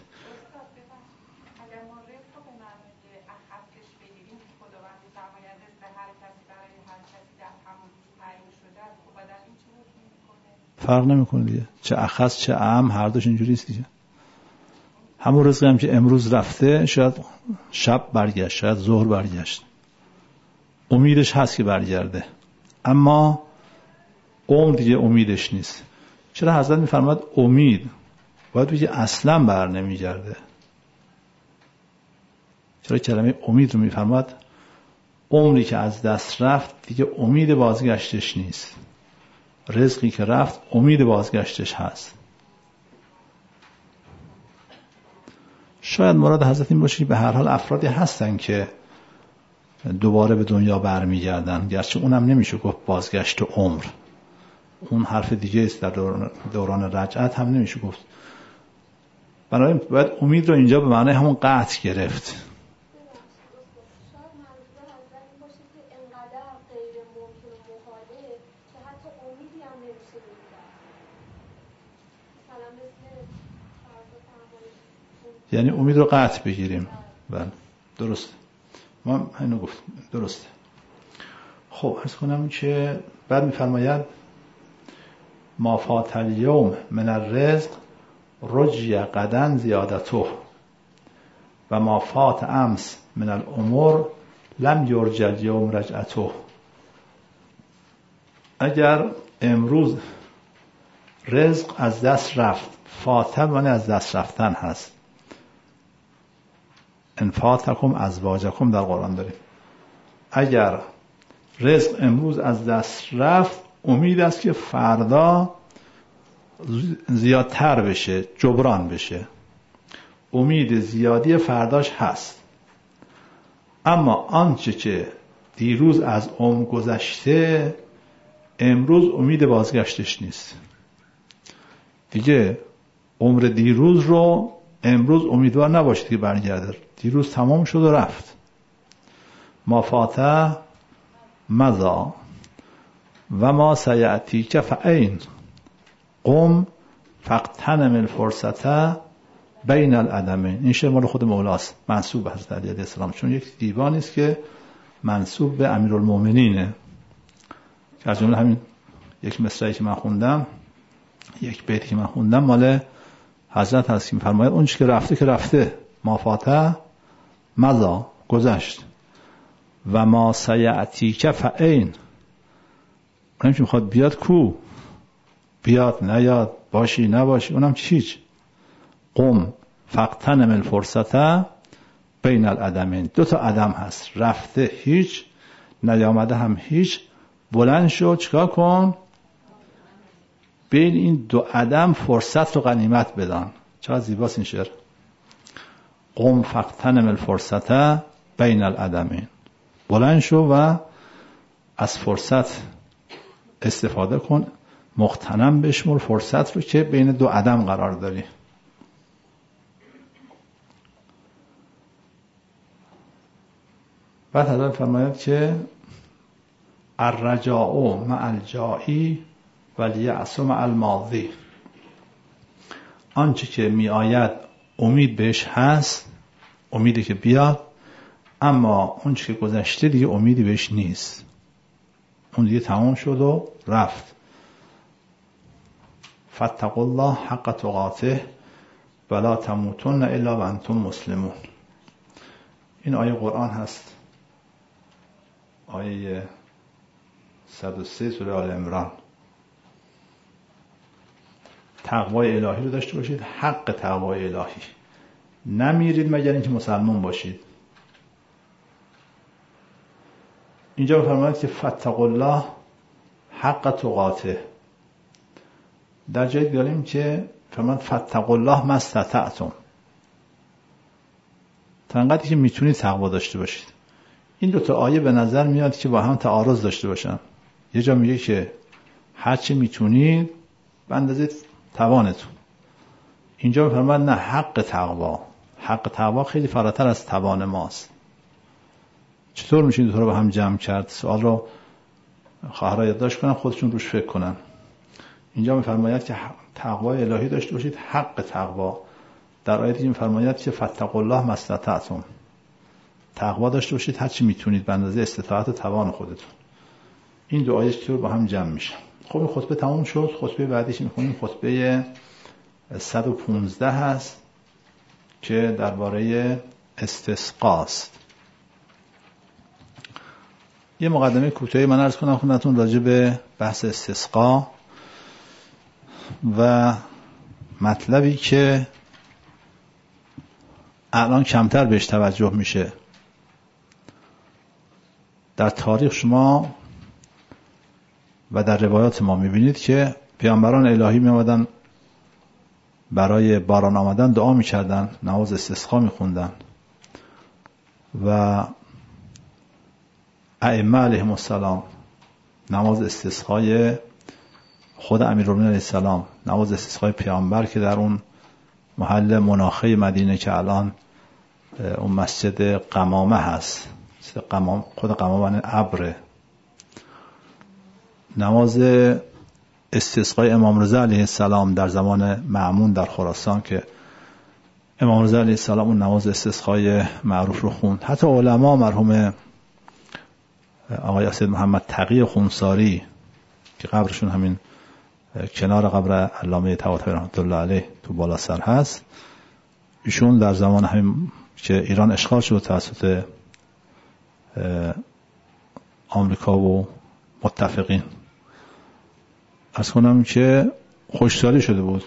فرق نمیکنه دیگه، چه اخص چه اعم، هر دوش اینجوریست دیگه. همون رزقی هم که امروز رفته شاید شب برگشت، شاید ظهر برگشت، امیدش هست که برگرده، اما عمر دیگه امیدش نیست. چرا حضرت میفرماد امید؟ باید بگه اصلا بر نمیگرده. چرا کلمه امید رو میفرماد؟ عمری که از دست رفت دیگه امید بازگشتش نیست. رزقی که رفت امید بازگشتش هست. شاید مراد حضرت این باشه که به هر حال افرادی هستن که دوباره به دنیا برمیگردن، گرچه اونم نمیشه گفت بازگشت عمر، اون حرف دیگه است، در دوران, دوران رجعت هم نمیشه گفت. بنابراین باید امید رو اینجا به معنی همون قطع گرفت. یعنی امید رو قطع بگیریم. بله درست، ما اینو گفت درسته. خب عرض کنم که بعد میفرماید ما فات الیوم من الرزق رجی غدا زیادته و ما فات امس من الامور لم یرجی الیوم رجعته. اگر امروز رزق از دست رفت، فاته معنی از دست رفتن هست. انفاتکم ازواجکم در قرآن داریم. اگر رزق امروز از دست رفت، امید است که فردا زیادتر بشه، جبران بشه. امید زیادی فرداش هست. اما آنچه که دیروز از عمر گذشته، امروز امید بازگشتش نیست. دیگه عمر دیروز رو امروز امیدوار نباشید که برگرده. دیروز تمام شد و رفت. ما فاته مضا و ما سیأتیک فعین قم فاغتنم الفرصة بین العدمین. این شعر مال خود مولاست، منسوب به حضرت علی علیه السلام، چون یک دیوانی است که منسوب به امیرالمومنینه. که از جمله همین یک مصرعی که من خوندم، یک بیتی که من خوندم مال حضرت هست که می‌فرماید اون چیزی که رفته که رفته، ما فاته مضا گذشت و ما سیأتیک فعین، اونم که میخواد بیاد کو، بیاد نیاد، باشی نباشی، اونم چیچ. قم فاغتنم الفرصة بین العدمین. دو تا عدم هست، رفته هیچ، نیامده هم هیچ. بلند شو چیکار کن؟ بین این دو عدم فرصت رو غنیمت بدان. چقدر زیباست این شعر. قم فاغتنم الفرصة بین العدمین. بلند شو و از فرصت استفاده کن، مغتنم بشمر فرصت رو که بین دو عدم قرار داری. بعد حضرت فرماید که الرجاء مع الجائی والیأس مع الماضی. آنچه که می آید امید بهش هست، امیدی که بیاد، اما اون چه که گذشته دیگه امیدی بهش نیست، اون دیگه تمام شد و رفت. فاتقوا الله حق تقاته ولا تموتن الا وانتم مسلمون. این آیه قرآن هست، آیه صد و سه سوره آل عمران. تقوای الهی رو داشته باشید، حق تقوای الهی. نمیرید مگر اینکه مسلمان باشید. اینجا فرماید که فاتقوا الله حق تقاته. در جایی داریم که فرماید فاتقوا الله ما استطعتم، تا انقدری که میتونید تقوا داشته باشید. این دو تا آیه به نظر میاد که با هم تعارض داشته باشن. یه جا میگه که هر چی میتونید به اندازه توانتون. اینجا میفرماید نه، حق تقوا. حق تقوا خیلی فراتر از توان ماست. چطور میشه این دو تا رو با هم جمع کرد؟ سوال رو خواهرها یادداشت کنن، خودشون روش فکر کنن. اینجا میفرماید که تقوای الهی داشته باشید، حق تقوا. در آیه دیگه میفرماید که فاتقوا الله ما استطعتم، تقوا داشته باشید هر چی میتونید به اندازه استطاعت و توان خودتون. این دو آیه چطور با هم جمع میشن؟ خب این خطبه تموم شد. خطبه بعدیش میخونیم، خطبه صد و پانزده هست که درباره استسقاست. یه مقدمه کوتاهی من عرض کنم خدمتتون راجع به بحث استسقا. و مطلبی که الان کمتر بهش توجه میشه. در تاریخ شما و در روایات ما میبینید که پیامبران الهی میامدن برای باران آمدن دعا میکردن، نماز استسقا میخوندن و ائمه علیهم السلام نماز استسقای خود امیرالمومنین علیه السلام، نماز استسقای پیامبر که در اون محل مناخه مدینه که الان اون مسجد قمامه هست، قمام خود قمامه ابره، نماز استسقای امام رضا علیه السلام در زمان مأمون در خراسان که امام رضا علیه السلام اون نماز استسقای معروف رو خوند. حتی علما مرحوم آقای سید محمد تقی خونساری که قبرشون همین کنار قبر علامه طباطبایی رحمت الله علیه تو بالا سر هست، ایشون در زمان همین که ایران اشغال شد توسط آمریکا و متفقین، از کنم که خشکسالی شده بود،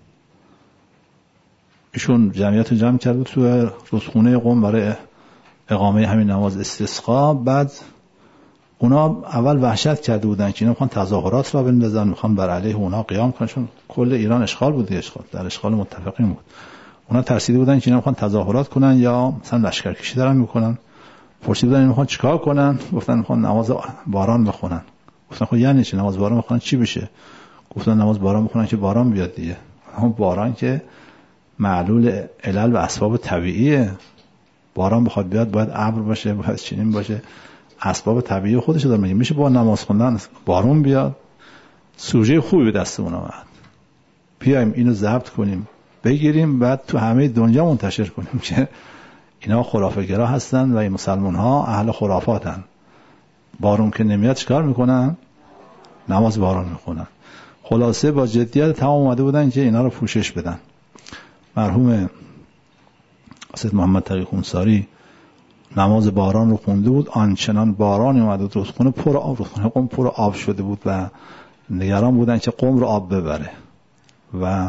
ایشون جمعیت جمع کرد بود تو رودخونه قم برای اقامه همین نماز استسقا. بعد اونا اول وحشت کرده بودن که اینا میخوان تظاهرات را بندازن، میخوان بر علیه اونا قیام کنن، چون کل ایران اشغال بود، اشغال در اشغال متفقین بود. اونا ترسیده بودن که اینا میخوان تظاهرات کنن یا مثلا لشکرکشی دارن میکنن. پرسیده بودن میخوان چیکار کنن؟ گفتن میخوان نماز باران بخونن. گفتن خب یعنی چی نماز باران بخونن چی بشه؟ گفتن نماز باران بخونن که باران بیاد دیگه. اما باران که معلول علل و اسباب طبیعیه، باران بخواد بیاد باید ابر باشه، باید چنین باشه، اسباب طبیعی خودش داره. میگه میشه با نماز خوندن بارون بیاد؟ سوژه خوبی به دستمون اومد، بیایم اینو ضبط کنیم بگیریم بعد تو همه دنیا منتشر کنیم که اینا خرافه‌گرا هستن و این مسلمان ها اهل خرافاتن. بارون که نمیاد چیکار میکنن؟ نماز باران میخونن. خلاصه با جدیت تمام اومده بودن که اینا رو پوشش بدن. مرحوم سید محمد تقی خونساری نماز باران رو خونده بود، آنچنان بارانی اومده بود رودخونه پر آب، رودخونه قم پر آب شده بود و نگران بودن که قم رو آب ببره. و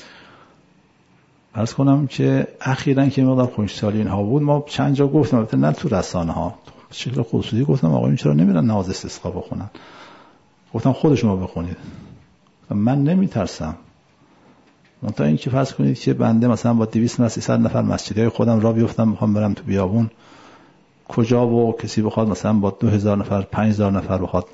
عرض کنم که اخیراً که مقدار خشکسالی اینها بود، ما چند جا گفتم، البته نه تو رسانه ها، به شکل خصوصی گفتم آقایون چرا نمیرن نماز استسقا بخونن؟ گفتم خودشون رو بخونید. من نمیترسم، منتها این که فرض کنید که بنده مثلا با دویست نفر سیصد نفر مسجدهای خودم را بیفتم میخوام برم تو بیابون، کجا و کسی بخواد مثلا با دو هزار نفر پنج هزار نفر بخواد،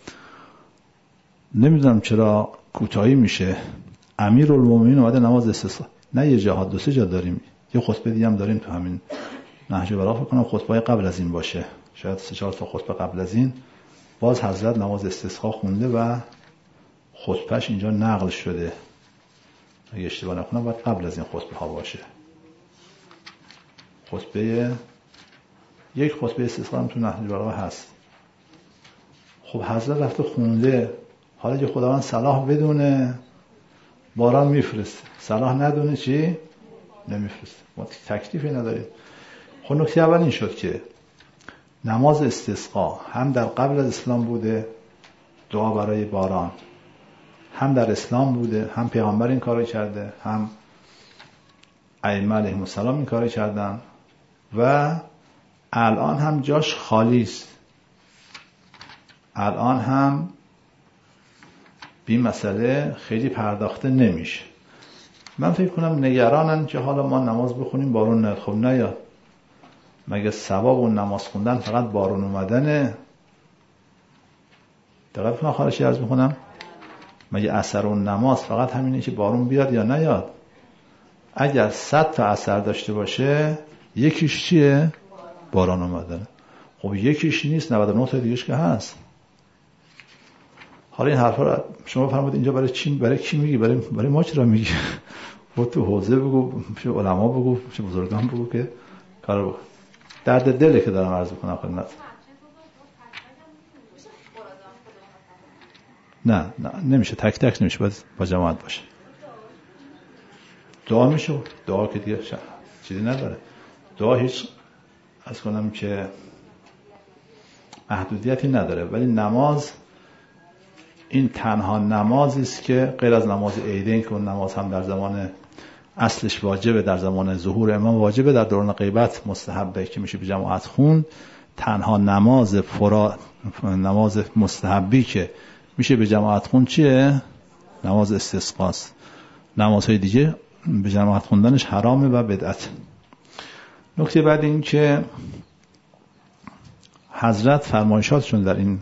نمیدونم چرا کوتاهی میشه. امیرالمومنین اومده نماز استسقا، نه یه جا، دو سه جا داریم، یه خطبه دیگه هم داریم تو همین نهج البلاغه، فکر کنم خطبه قبل از این باشه، شاید سه چهار تا خطبه قبل از این باز حضرت نماز استسقا خونده و خطبهش اینجا نقل شده، اگه اشتباه نکنم باید قبل از این خطبه ها باشه. خطبه یک خطبه استسقا هم تو نهج البلاغه هست. خب حضرت رفته خونده، حالا که خداوند صلاح بدونه باران میفرسته، صلاح ندونه چی؟ نمیفرسته. ما تکلیفی نداریم. خب نکته اول این شد که نماز استسقا هم در قبل از اسلام بوده، دعا برای باران، هم در اسلام بوده، هم پیامبر این کارو کرده، هم ائمه علیهم السلام این کارو کردن و الان هم جاش خالی است. الان هم بی مسئله خیلی پرداخته نمیشه. من فکر کنم نگرانن که حالا ما نماز بخونیم بارون نیاد. خب نیاد، مگه ثواب اون نماز خوندن فقط بارون اومدنه؟ دقیق کنم خواهشی عرض میکنم، مگه اثر اون نماز فقط همینه که بارون بیاد یا نیاد؟ اگر صد تا اثر داشته باشه یکیش چیه؟ باران اومدنه. خب یکیش نیست، نود و نه تا دیگهش که هست. حالا این حرفا رو شما فرمودید اینجا برای چی برای کی میگی؟ برای برای ما چرا میگی؟ خود تو حوزه بگو، پیش علما بگو، پیش بزرگان بگو که کارو بکن. درد دله که دارم عرض میکنم خدمت. نه نه نمیشه، تک تک نمیشه، باید با جماعت باشه. دعا میشه، دعا که دیگه چیزی نداره. دعا هیچ از کنم که محدودیتی نداره، ولی نماز این تنها نمازی است که غیر از نماز عیدین که اون نماز هم در زمان اصلش واجبه، در زمان ظهور امام واجبه، در دوران غیبت مستحبه که میشه به جماعت خوند. تنها نماز فرا نماز مستحبی که میشه به جماعت خوند چیه؟ نماز استسقاست. نمازهای دیگه به جماعت خوندنش حرامه و بدعت. نکته بعد این که حضرت فرمایشاتشون در این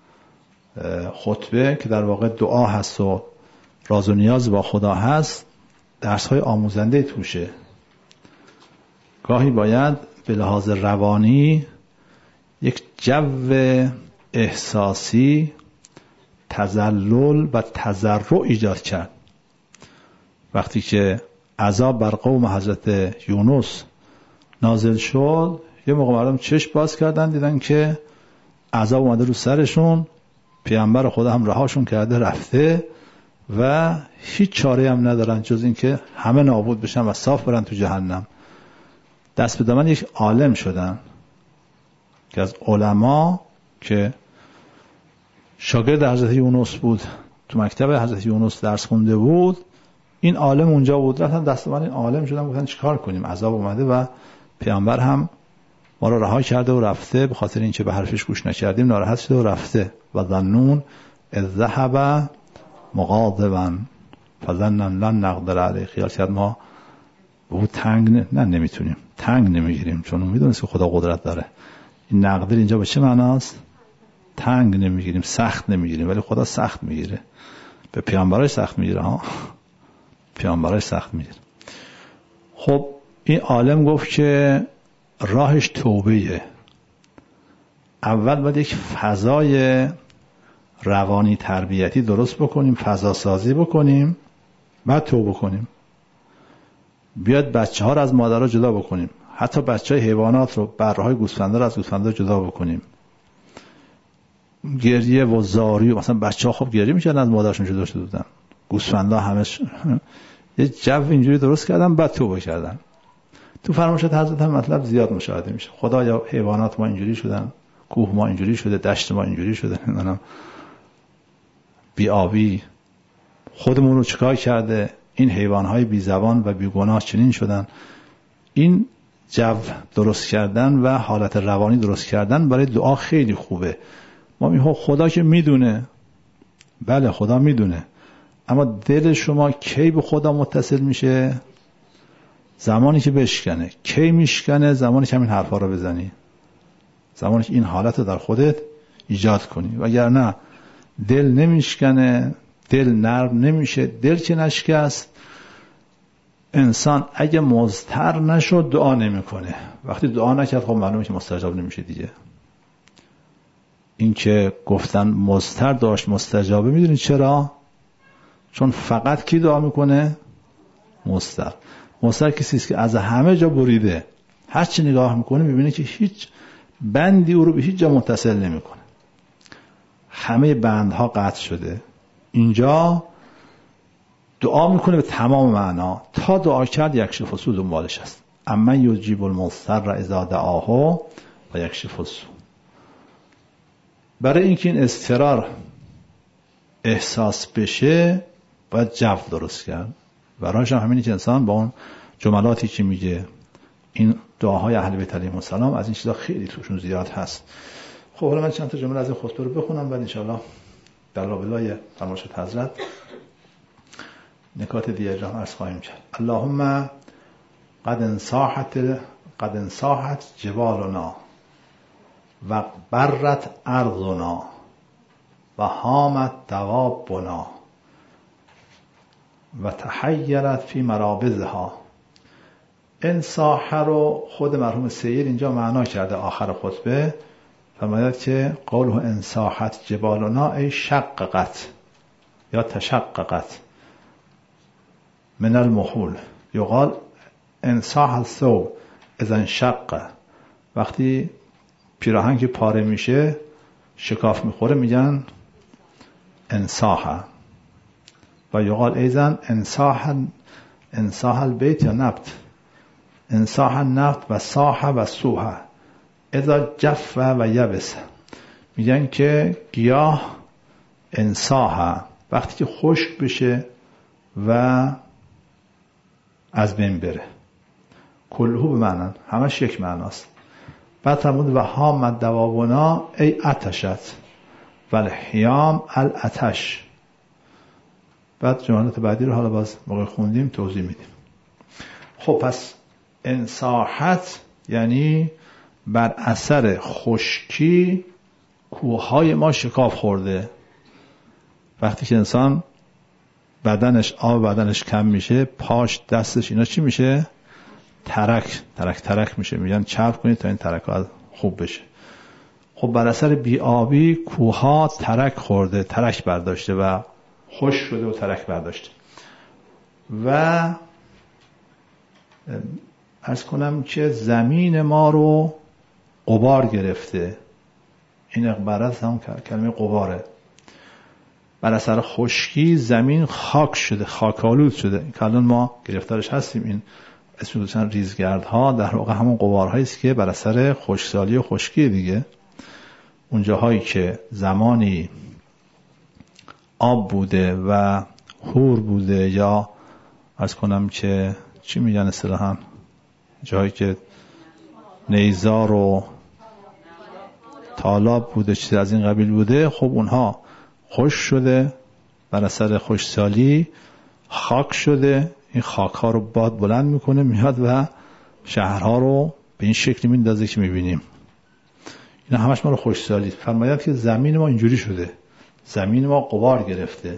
خطبه که در واقع دعا هست و راز و نیاز با خدا هست، درس‌های آموزنده توشه. گاهی باید به لحاظ روانی یک جو احساسی تذلل و تضرع ایجاد کرد. وقتی که عذاب بر قوم حضرت یونس نازل شد، یه موقع مردم چشم باز کردن دیدن که عذاب اومده رو سرشون، پیامبر خدا هم رهاشون کرده رفته و هیچ چاره هم ندارن جز این که همه نابود بشن و صاف برن تو جهنم. دست به دامن یک عالم شدن که از علما که شاگرد حضرت یونس بود، تو مکتب حضرت یونس درس خونده بود، این عالم اونجا بود، رفتن دست به دامن این عالم شدن، گفتن چیکار کنیم، عذاب اومده و پیامبر هم ما رو رها کرده و رفته، به خاطر اینکه به حرفش گوش نکردیم ناراحت شده و رفته. و ظنون اذ ذهب مغاضبا فظن لن نقدر علیه، خیال کرد ما به او تنگ نه, نه نمیتونیم تنگ نمیگیریم، چون اون میدونست که خدا قدرت داره. این نقدر اینجا به چه معناست؟ تنگ نمیگیریم، سخت نمیگیریم، ولی خدا سخت میگیره. به پیامبرش سخت میگیره ها، پیامبرش سخت میگیره. خب این عالم گفت که راهش توبهه. اول باید یک فضای روانی تربیتی درست بکنیم، فضا سازی بکنیم، بعد توبه کنیم. بیاد بچه ها رو از مادرها جدا بکنیم، حتی بچه های حیوانات رو، بره های گوسفندا رو از گوسفندا جدا بکنیم. گریه و زاری و مثلا بچه ها خب گریه میکردن از مادرشون جدا شده بودن، گوسفندا همش یه جو اینجوری درست کردن، بعد توبه کردن. تو فرمایشات حضرت هم مطلب زیاد مشاهده میشه. خدا یا حیوانات ما اینجوری شدن، کوه ما اینجوری شده، دشت ما اینجوری شده، نمیدونم بی آبی خودمون رو چیکار کرده، این حیوانهای بی زبان و بی گناه چنین شدن. این جو درست کردن و حالت روانی درست کردن برای دعا خیلی خوبه. ما میگیم خدا که میدونه، بله خدا میدونه، اما دل شما کی به خدا متصل میشه؟ زمانی که بشکنه. کی میشکنه؟ زمانی که همین حرفا رو بزنی، زمانی که این حالت رو در خودت ایجاد کنی. وگرنه دل نمیشکنه، دل نرم نمیشه. دل که نشکست، انسان اگه مضطر نشد دعا نمیکنه. وقتی دعا نکرد خب معلومه که مستجاب نمیشه دیگه. این که گفتن مضطر داشت مستجابه، میدونید چرا؟ چون فقط کی دعا میکنه؟ مضطر. مضطر کسی است که از همه جا بریده، هر چی نگاه میکنه میبینه که هیچ بندی او رو به هیچ جا متصل نمیکنه، همه بندها قطع شده. اینجا دعا میکنه به تمام معنا. تا دعا کرد یکشف السوء دنبالش است. اما یجیب المضطر اذا دعاه و یکشف السوء. برای اینکه این اضطرار احساس بشه باید جو درست کرد. و راهش هم همینی که انسان با اون جملاتی که میگه، این دعاهای اهل بیت علیهم السلام، از این چیزا خیلی توشون زیاد هست. خب حالا من چند تا جمله از این خطبه رو بخونم و ان شاءالله در لابلای فرمایشات حضرت نکات دیگه را عرض خواهیم کرد. اللهم قد انصاحت قد انصاحت جبالنا و برت ارضنا و هامت دوابنا و تحیرت فی مرابضها. انصاح رو خود مرحوم سید اینجا معنا کرده آخر خطبه، فرماید که قوله انصاحت جبالنا ای شققت یا تشققت من المحول. یقال انصاح الثوب اذا انشق. وقتی پیراهن که پاره میشه، شکاف میخوره، میگن انصاح. و یقال ایزن انصاح انصاح البیت یا نبت، انصاح النبت و صاح و سوح اذا جف و یبس. میگن که گیاه انساها، وقتی که خشک بشه و از بین بره. کلهو به معنی همش یک معناست. بعد فرمود و هامت دوابنا ای عطشت والحیام العطش. بعد جملات بعدی رو حالا باز موقع خوندیم توضیح میدیم. خب پس انساحت یعنی بر اثر خشکی کوههای ما شکاف خورده. وقتی که انسان بدنش آب بدنش کم میشه، پاش دستش اینا چی میشه؟ ترک ترک ترک میشه. میگن چرب کنید تا این ترک ها خوب بشه. خب بر اثر بی‌آبی کوهها ترک خورده، ترک برداشته و خشک شده و ترک برداشته. و عرض کنم که زمین ما رو غبار گرفته. این عبارت هم کلمه غباره. بر اثر خشکی زمین خاک شده، خاکالود شده. این که الان ما گرفتارش هستیم. این اسم گذاشتن ریزگردها در واقع همون غبارهایی است که بر اثر خشکسالی و خشکی دیگه. اون جاهایی که زمانی آب بوده و هور بوده، یا عرض کنم که چی میگن اصطلاحاً، جاهایی که نیزار و تالاب بوده، چیزی از این قبیل بوده، خب اونها خشک شده، بر اثر خشکسالی خاک شده. این خاک ها رو باد بلند میکنه، میاد و شهرها رو به این شکلی میندازه که میبینیم. اینا همش ما رو خشکسالی. فرماید که زمین ما اینجوری شده، زمین ما غبار گرفته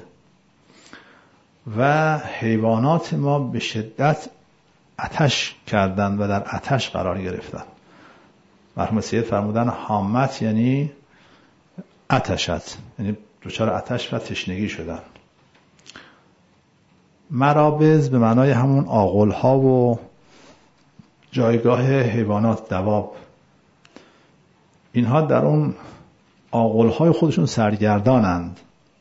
و حیوانات ما به شدت آتش کردن و در آتش قرار گرفتن. مرحوم سید فرمودن حامت یعنی آتشت، یعنی دچار آتش و تشنگی شدن. مرابض به معنای همون آغل‌ها و جایگاه حیوانات، دواب. اینها در اون آغل‌های خودشون سرگردانند.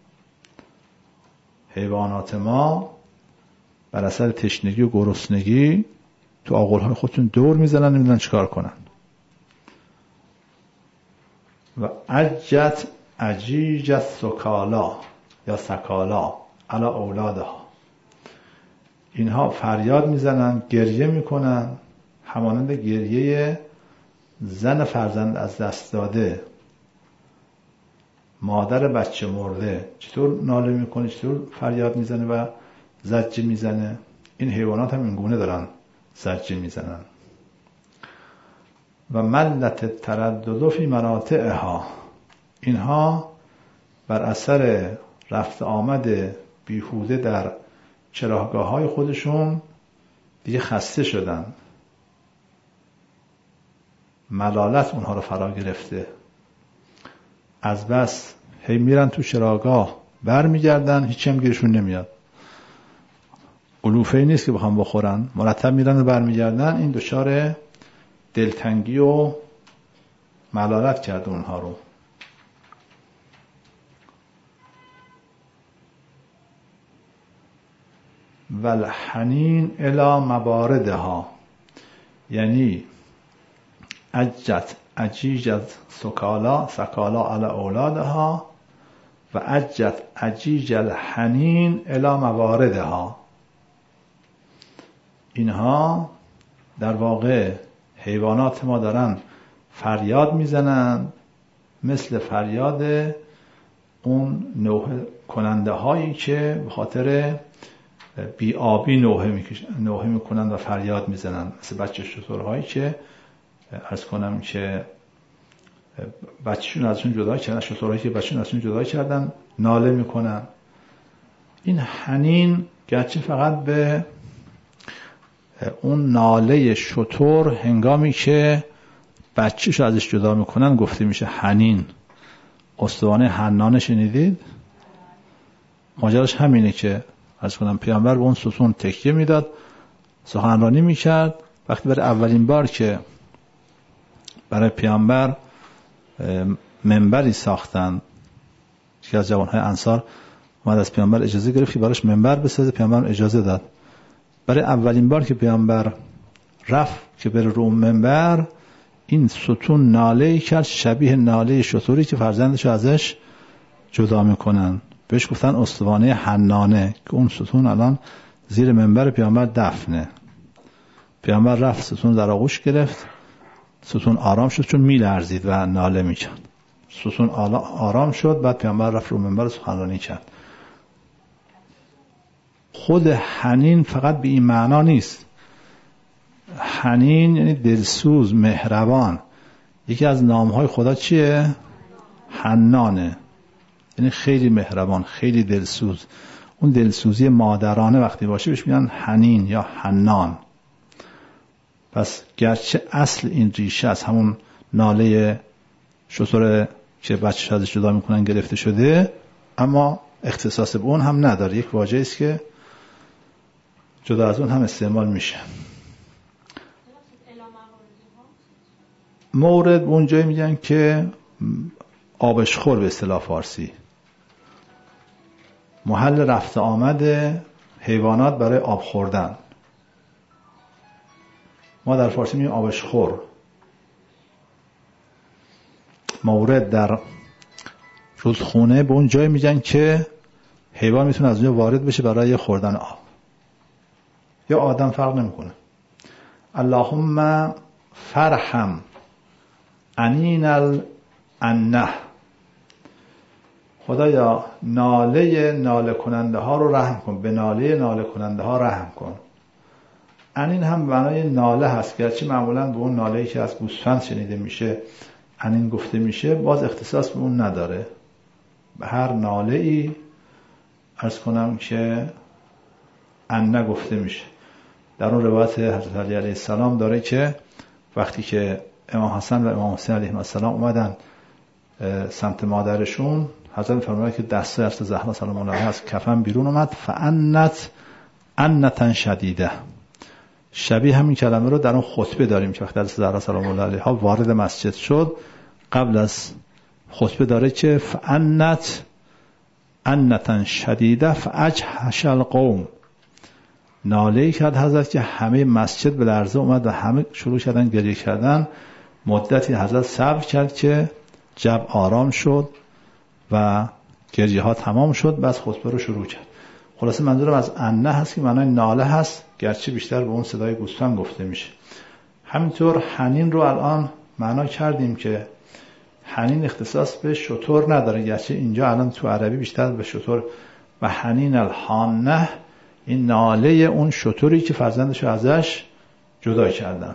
حیوانات ما بر اثر تشنگی و گرسنگی تو آغل‌های خودشون دور میزنن، نمیدونن چیکار کنن. و عجت عجیجت سکالا یا سکالا علی اولادها. اینها فریاد میزنن، گریه میکنن، همانند گریه زن فرزند از دست داده، مادر بچه مرده چطور ناله میکنه، چطور فریاد میزنه و زجه میزنه. این حیوانات هم این گونه دارن زجه میزنن. و ملت تردد فی مناطعها. اینها بر اثر رفت آمد بیهوده در چراگاه های خودشون دیگه خسته شدن. ملالت اونها رو فرا گرفته. از بس هی میرن تو چراگاه، بر میگردن، هیچی هم گیرشون نمیاد. علوفه نیست که بخوام بخورن، مرتب میرن و بر میگردن. این دچار دلتنگی و ملالت کرده اونها رو. والحنین الی مباردها، یعنی عجت عجیجت سکالا سکالا علی اولادها و عجت عجیج الحنین الی مواردها. اینها در واقع حیوانات ما دارن فریاد میزنن مثل فریاد اون نوحه کننده هایی که به خاطر بی‌آبی نوحه میکشن، نوحه میکنن و فریاد میزنن، مثل بچه شترهایی که عرض کنم که بچه‌شون ازشون جدا کردن، شترهایی که بچه‌شون ازشون جدا کردن ناله میکنن. این حنین گرچه فقط به اون ناله شتر هنگامی که بچه‌شو ازش جدا میکنن گفته میشه حنین. استوانه حنان شنیدید؟ ماجراش همینه که عرض کنم پیامبر به اون ستون تکیه میداد، سخنرانی میکرد. وقتی برای اولین بار که برای پیامبر منبری ساختن، یکی از جوانهای انصار اومد از پیامبر اجازه گرفت که براش منبر بسازه، پیامبر اجازه داد. برای اولین بار که پیامبر رفت که بره رو منبر، این ستون ناله کرد شبیه ناله شتری که فرزندشو ازش جدا میکنن. بهش گفتن استوانه حنانه که اون ستون الان زیر منبر پیامبر دفنه. پیامبر رفت ستون در آغوش گرفت، ستون آرام شد چون میلرزید و ناله میکرد. ستون آرام شد، بعد پیامبر رفت رو منبر سخنرانی کرد. خود حنین فقط به این معنا نیست. حنین یعنی دلسوز، مهربان. یکی از نامهای خدا چیه؟ حنانه، یعنی خیلی مهربان، خیلی دلسوز. اون دلسوزی مادرانه وقتی باشه بهش میگن حنین یا حنان. پس گرچه اصل این ریشه از همون ناله شتر که بچه‌ش ازش جدا میکنن گرفته شده، اما اختصاص به اون هم نداره. یک واژه‌ای است که جدا از اون هم استعمال میشه. مورد اونجایی میگن که آبشخور به اصطلاح فارسی، محل رفت آمد حیوانات برای آب خوردن. ما در فارسی میگیم آبشخور. مورد در رودخونه به اون جایی میگن که حیوان میتونه از اونجا وارد بشه برای خوردن آب، یا آدم فرق نمیکنه. اللهم فرحم انین الانه، خدایا ناله ناله کننده ها رو رحم کن، به ناله ناله کننده ها رحم کن. انین هم معنای ناله هست، گرچه معمولا به اون ناله‌ای که از گوسفند شنیده میشه انین گفته میشه، باز اختصاص به اون نداره. به هر ناله‌ای عرض کنم که انه گفته میشه. در اون روایت حضرت علی علیه السلام داره که وقتی که امام حسن و امام حسین علیهم السلام اومدن سمت مادرشون، حضرت فرمودن که دست حضرت زهرا سلام الله علیها از کفن بیرون اومد، فانت انتا شدیده. شبیه همین کلمه رو در اون خطبه داریم که وقتی حضرت زهرا سلام الله علیها وارد مسجد شد، قبل از خطبه داره که فانت انتا شدیده فاجحش القوم. ناله‌ای کرد حضرت که همه مسجد به لرزه اومد و همه شروع کردن گریه کردن. مدتی حضرت صبر کرد که جو آرام شد و گریه ها تمام شد، بعد خطبه رو شروع کرد. خلاصه منظورم از انه هست که معنای ناله هست، گرچه بیشتر به اون صدای گوسفند گفته میشه. همینطور حنین رو الان معنا کردیم که حنین اختصاص به شتر نداره، گرچه اینجا الان تو عربی بیشتر به شتر. و حنین الحانه، این ناله اون شتری که فرزندش رو ازش جدا کردن.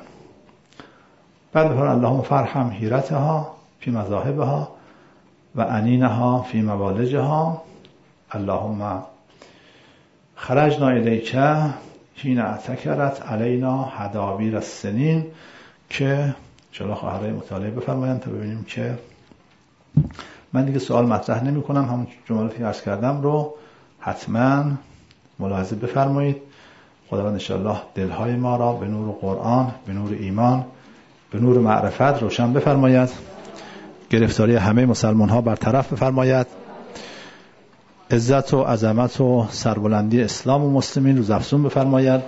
بعد بفرمان اللهم فرحم حیرتها فی مذاهبها و انینها فی موالجها، اللهم خرجنا الیک حین اعتکرت علینا حداویر السنین، که انشاءالله خواهرای مطالعه بفرمایند تا ببینیم که من دیگه سوال مطرح نمی کنم، همون جملاتی که عرض کردم رو حتما ملاحظه بفرمایید. خداوند انشاءالله دلهای ما را به نور قرآن، به نور ایمان، به نور معرفت روشن بفرماید، گرفتاری همه مسلمان ها برطرف بفرماید، عزت و عظمت و سربلندی اسلام و مسلمین روز افزون بفرماید،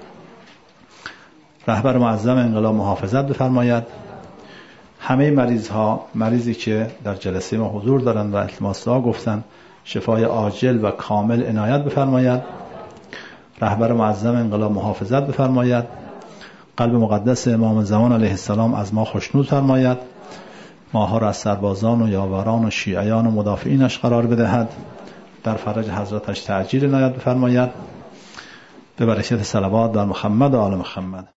رهبر معظم انقلاب محافظت بفرماید. همه مریض ها، مریضی که در جلسه ما حضور دارند و التماس دعا گفتن، شفای عاجل و کامل عنایت بفرماید. رهبر معظم انقلاب محافظت بفرماید. قلب مقدس امام زمان علیه السلام از ما خوشنود فرماید. ماها را از سربازان و یاوران و شیعیان و مدافعینش قرار بدهد. در فرج حضرتش تعجیل عنایت بفرماید. به برکت صلوات بر محمد و آل محمد.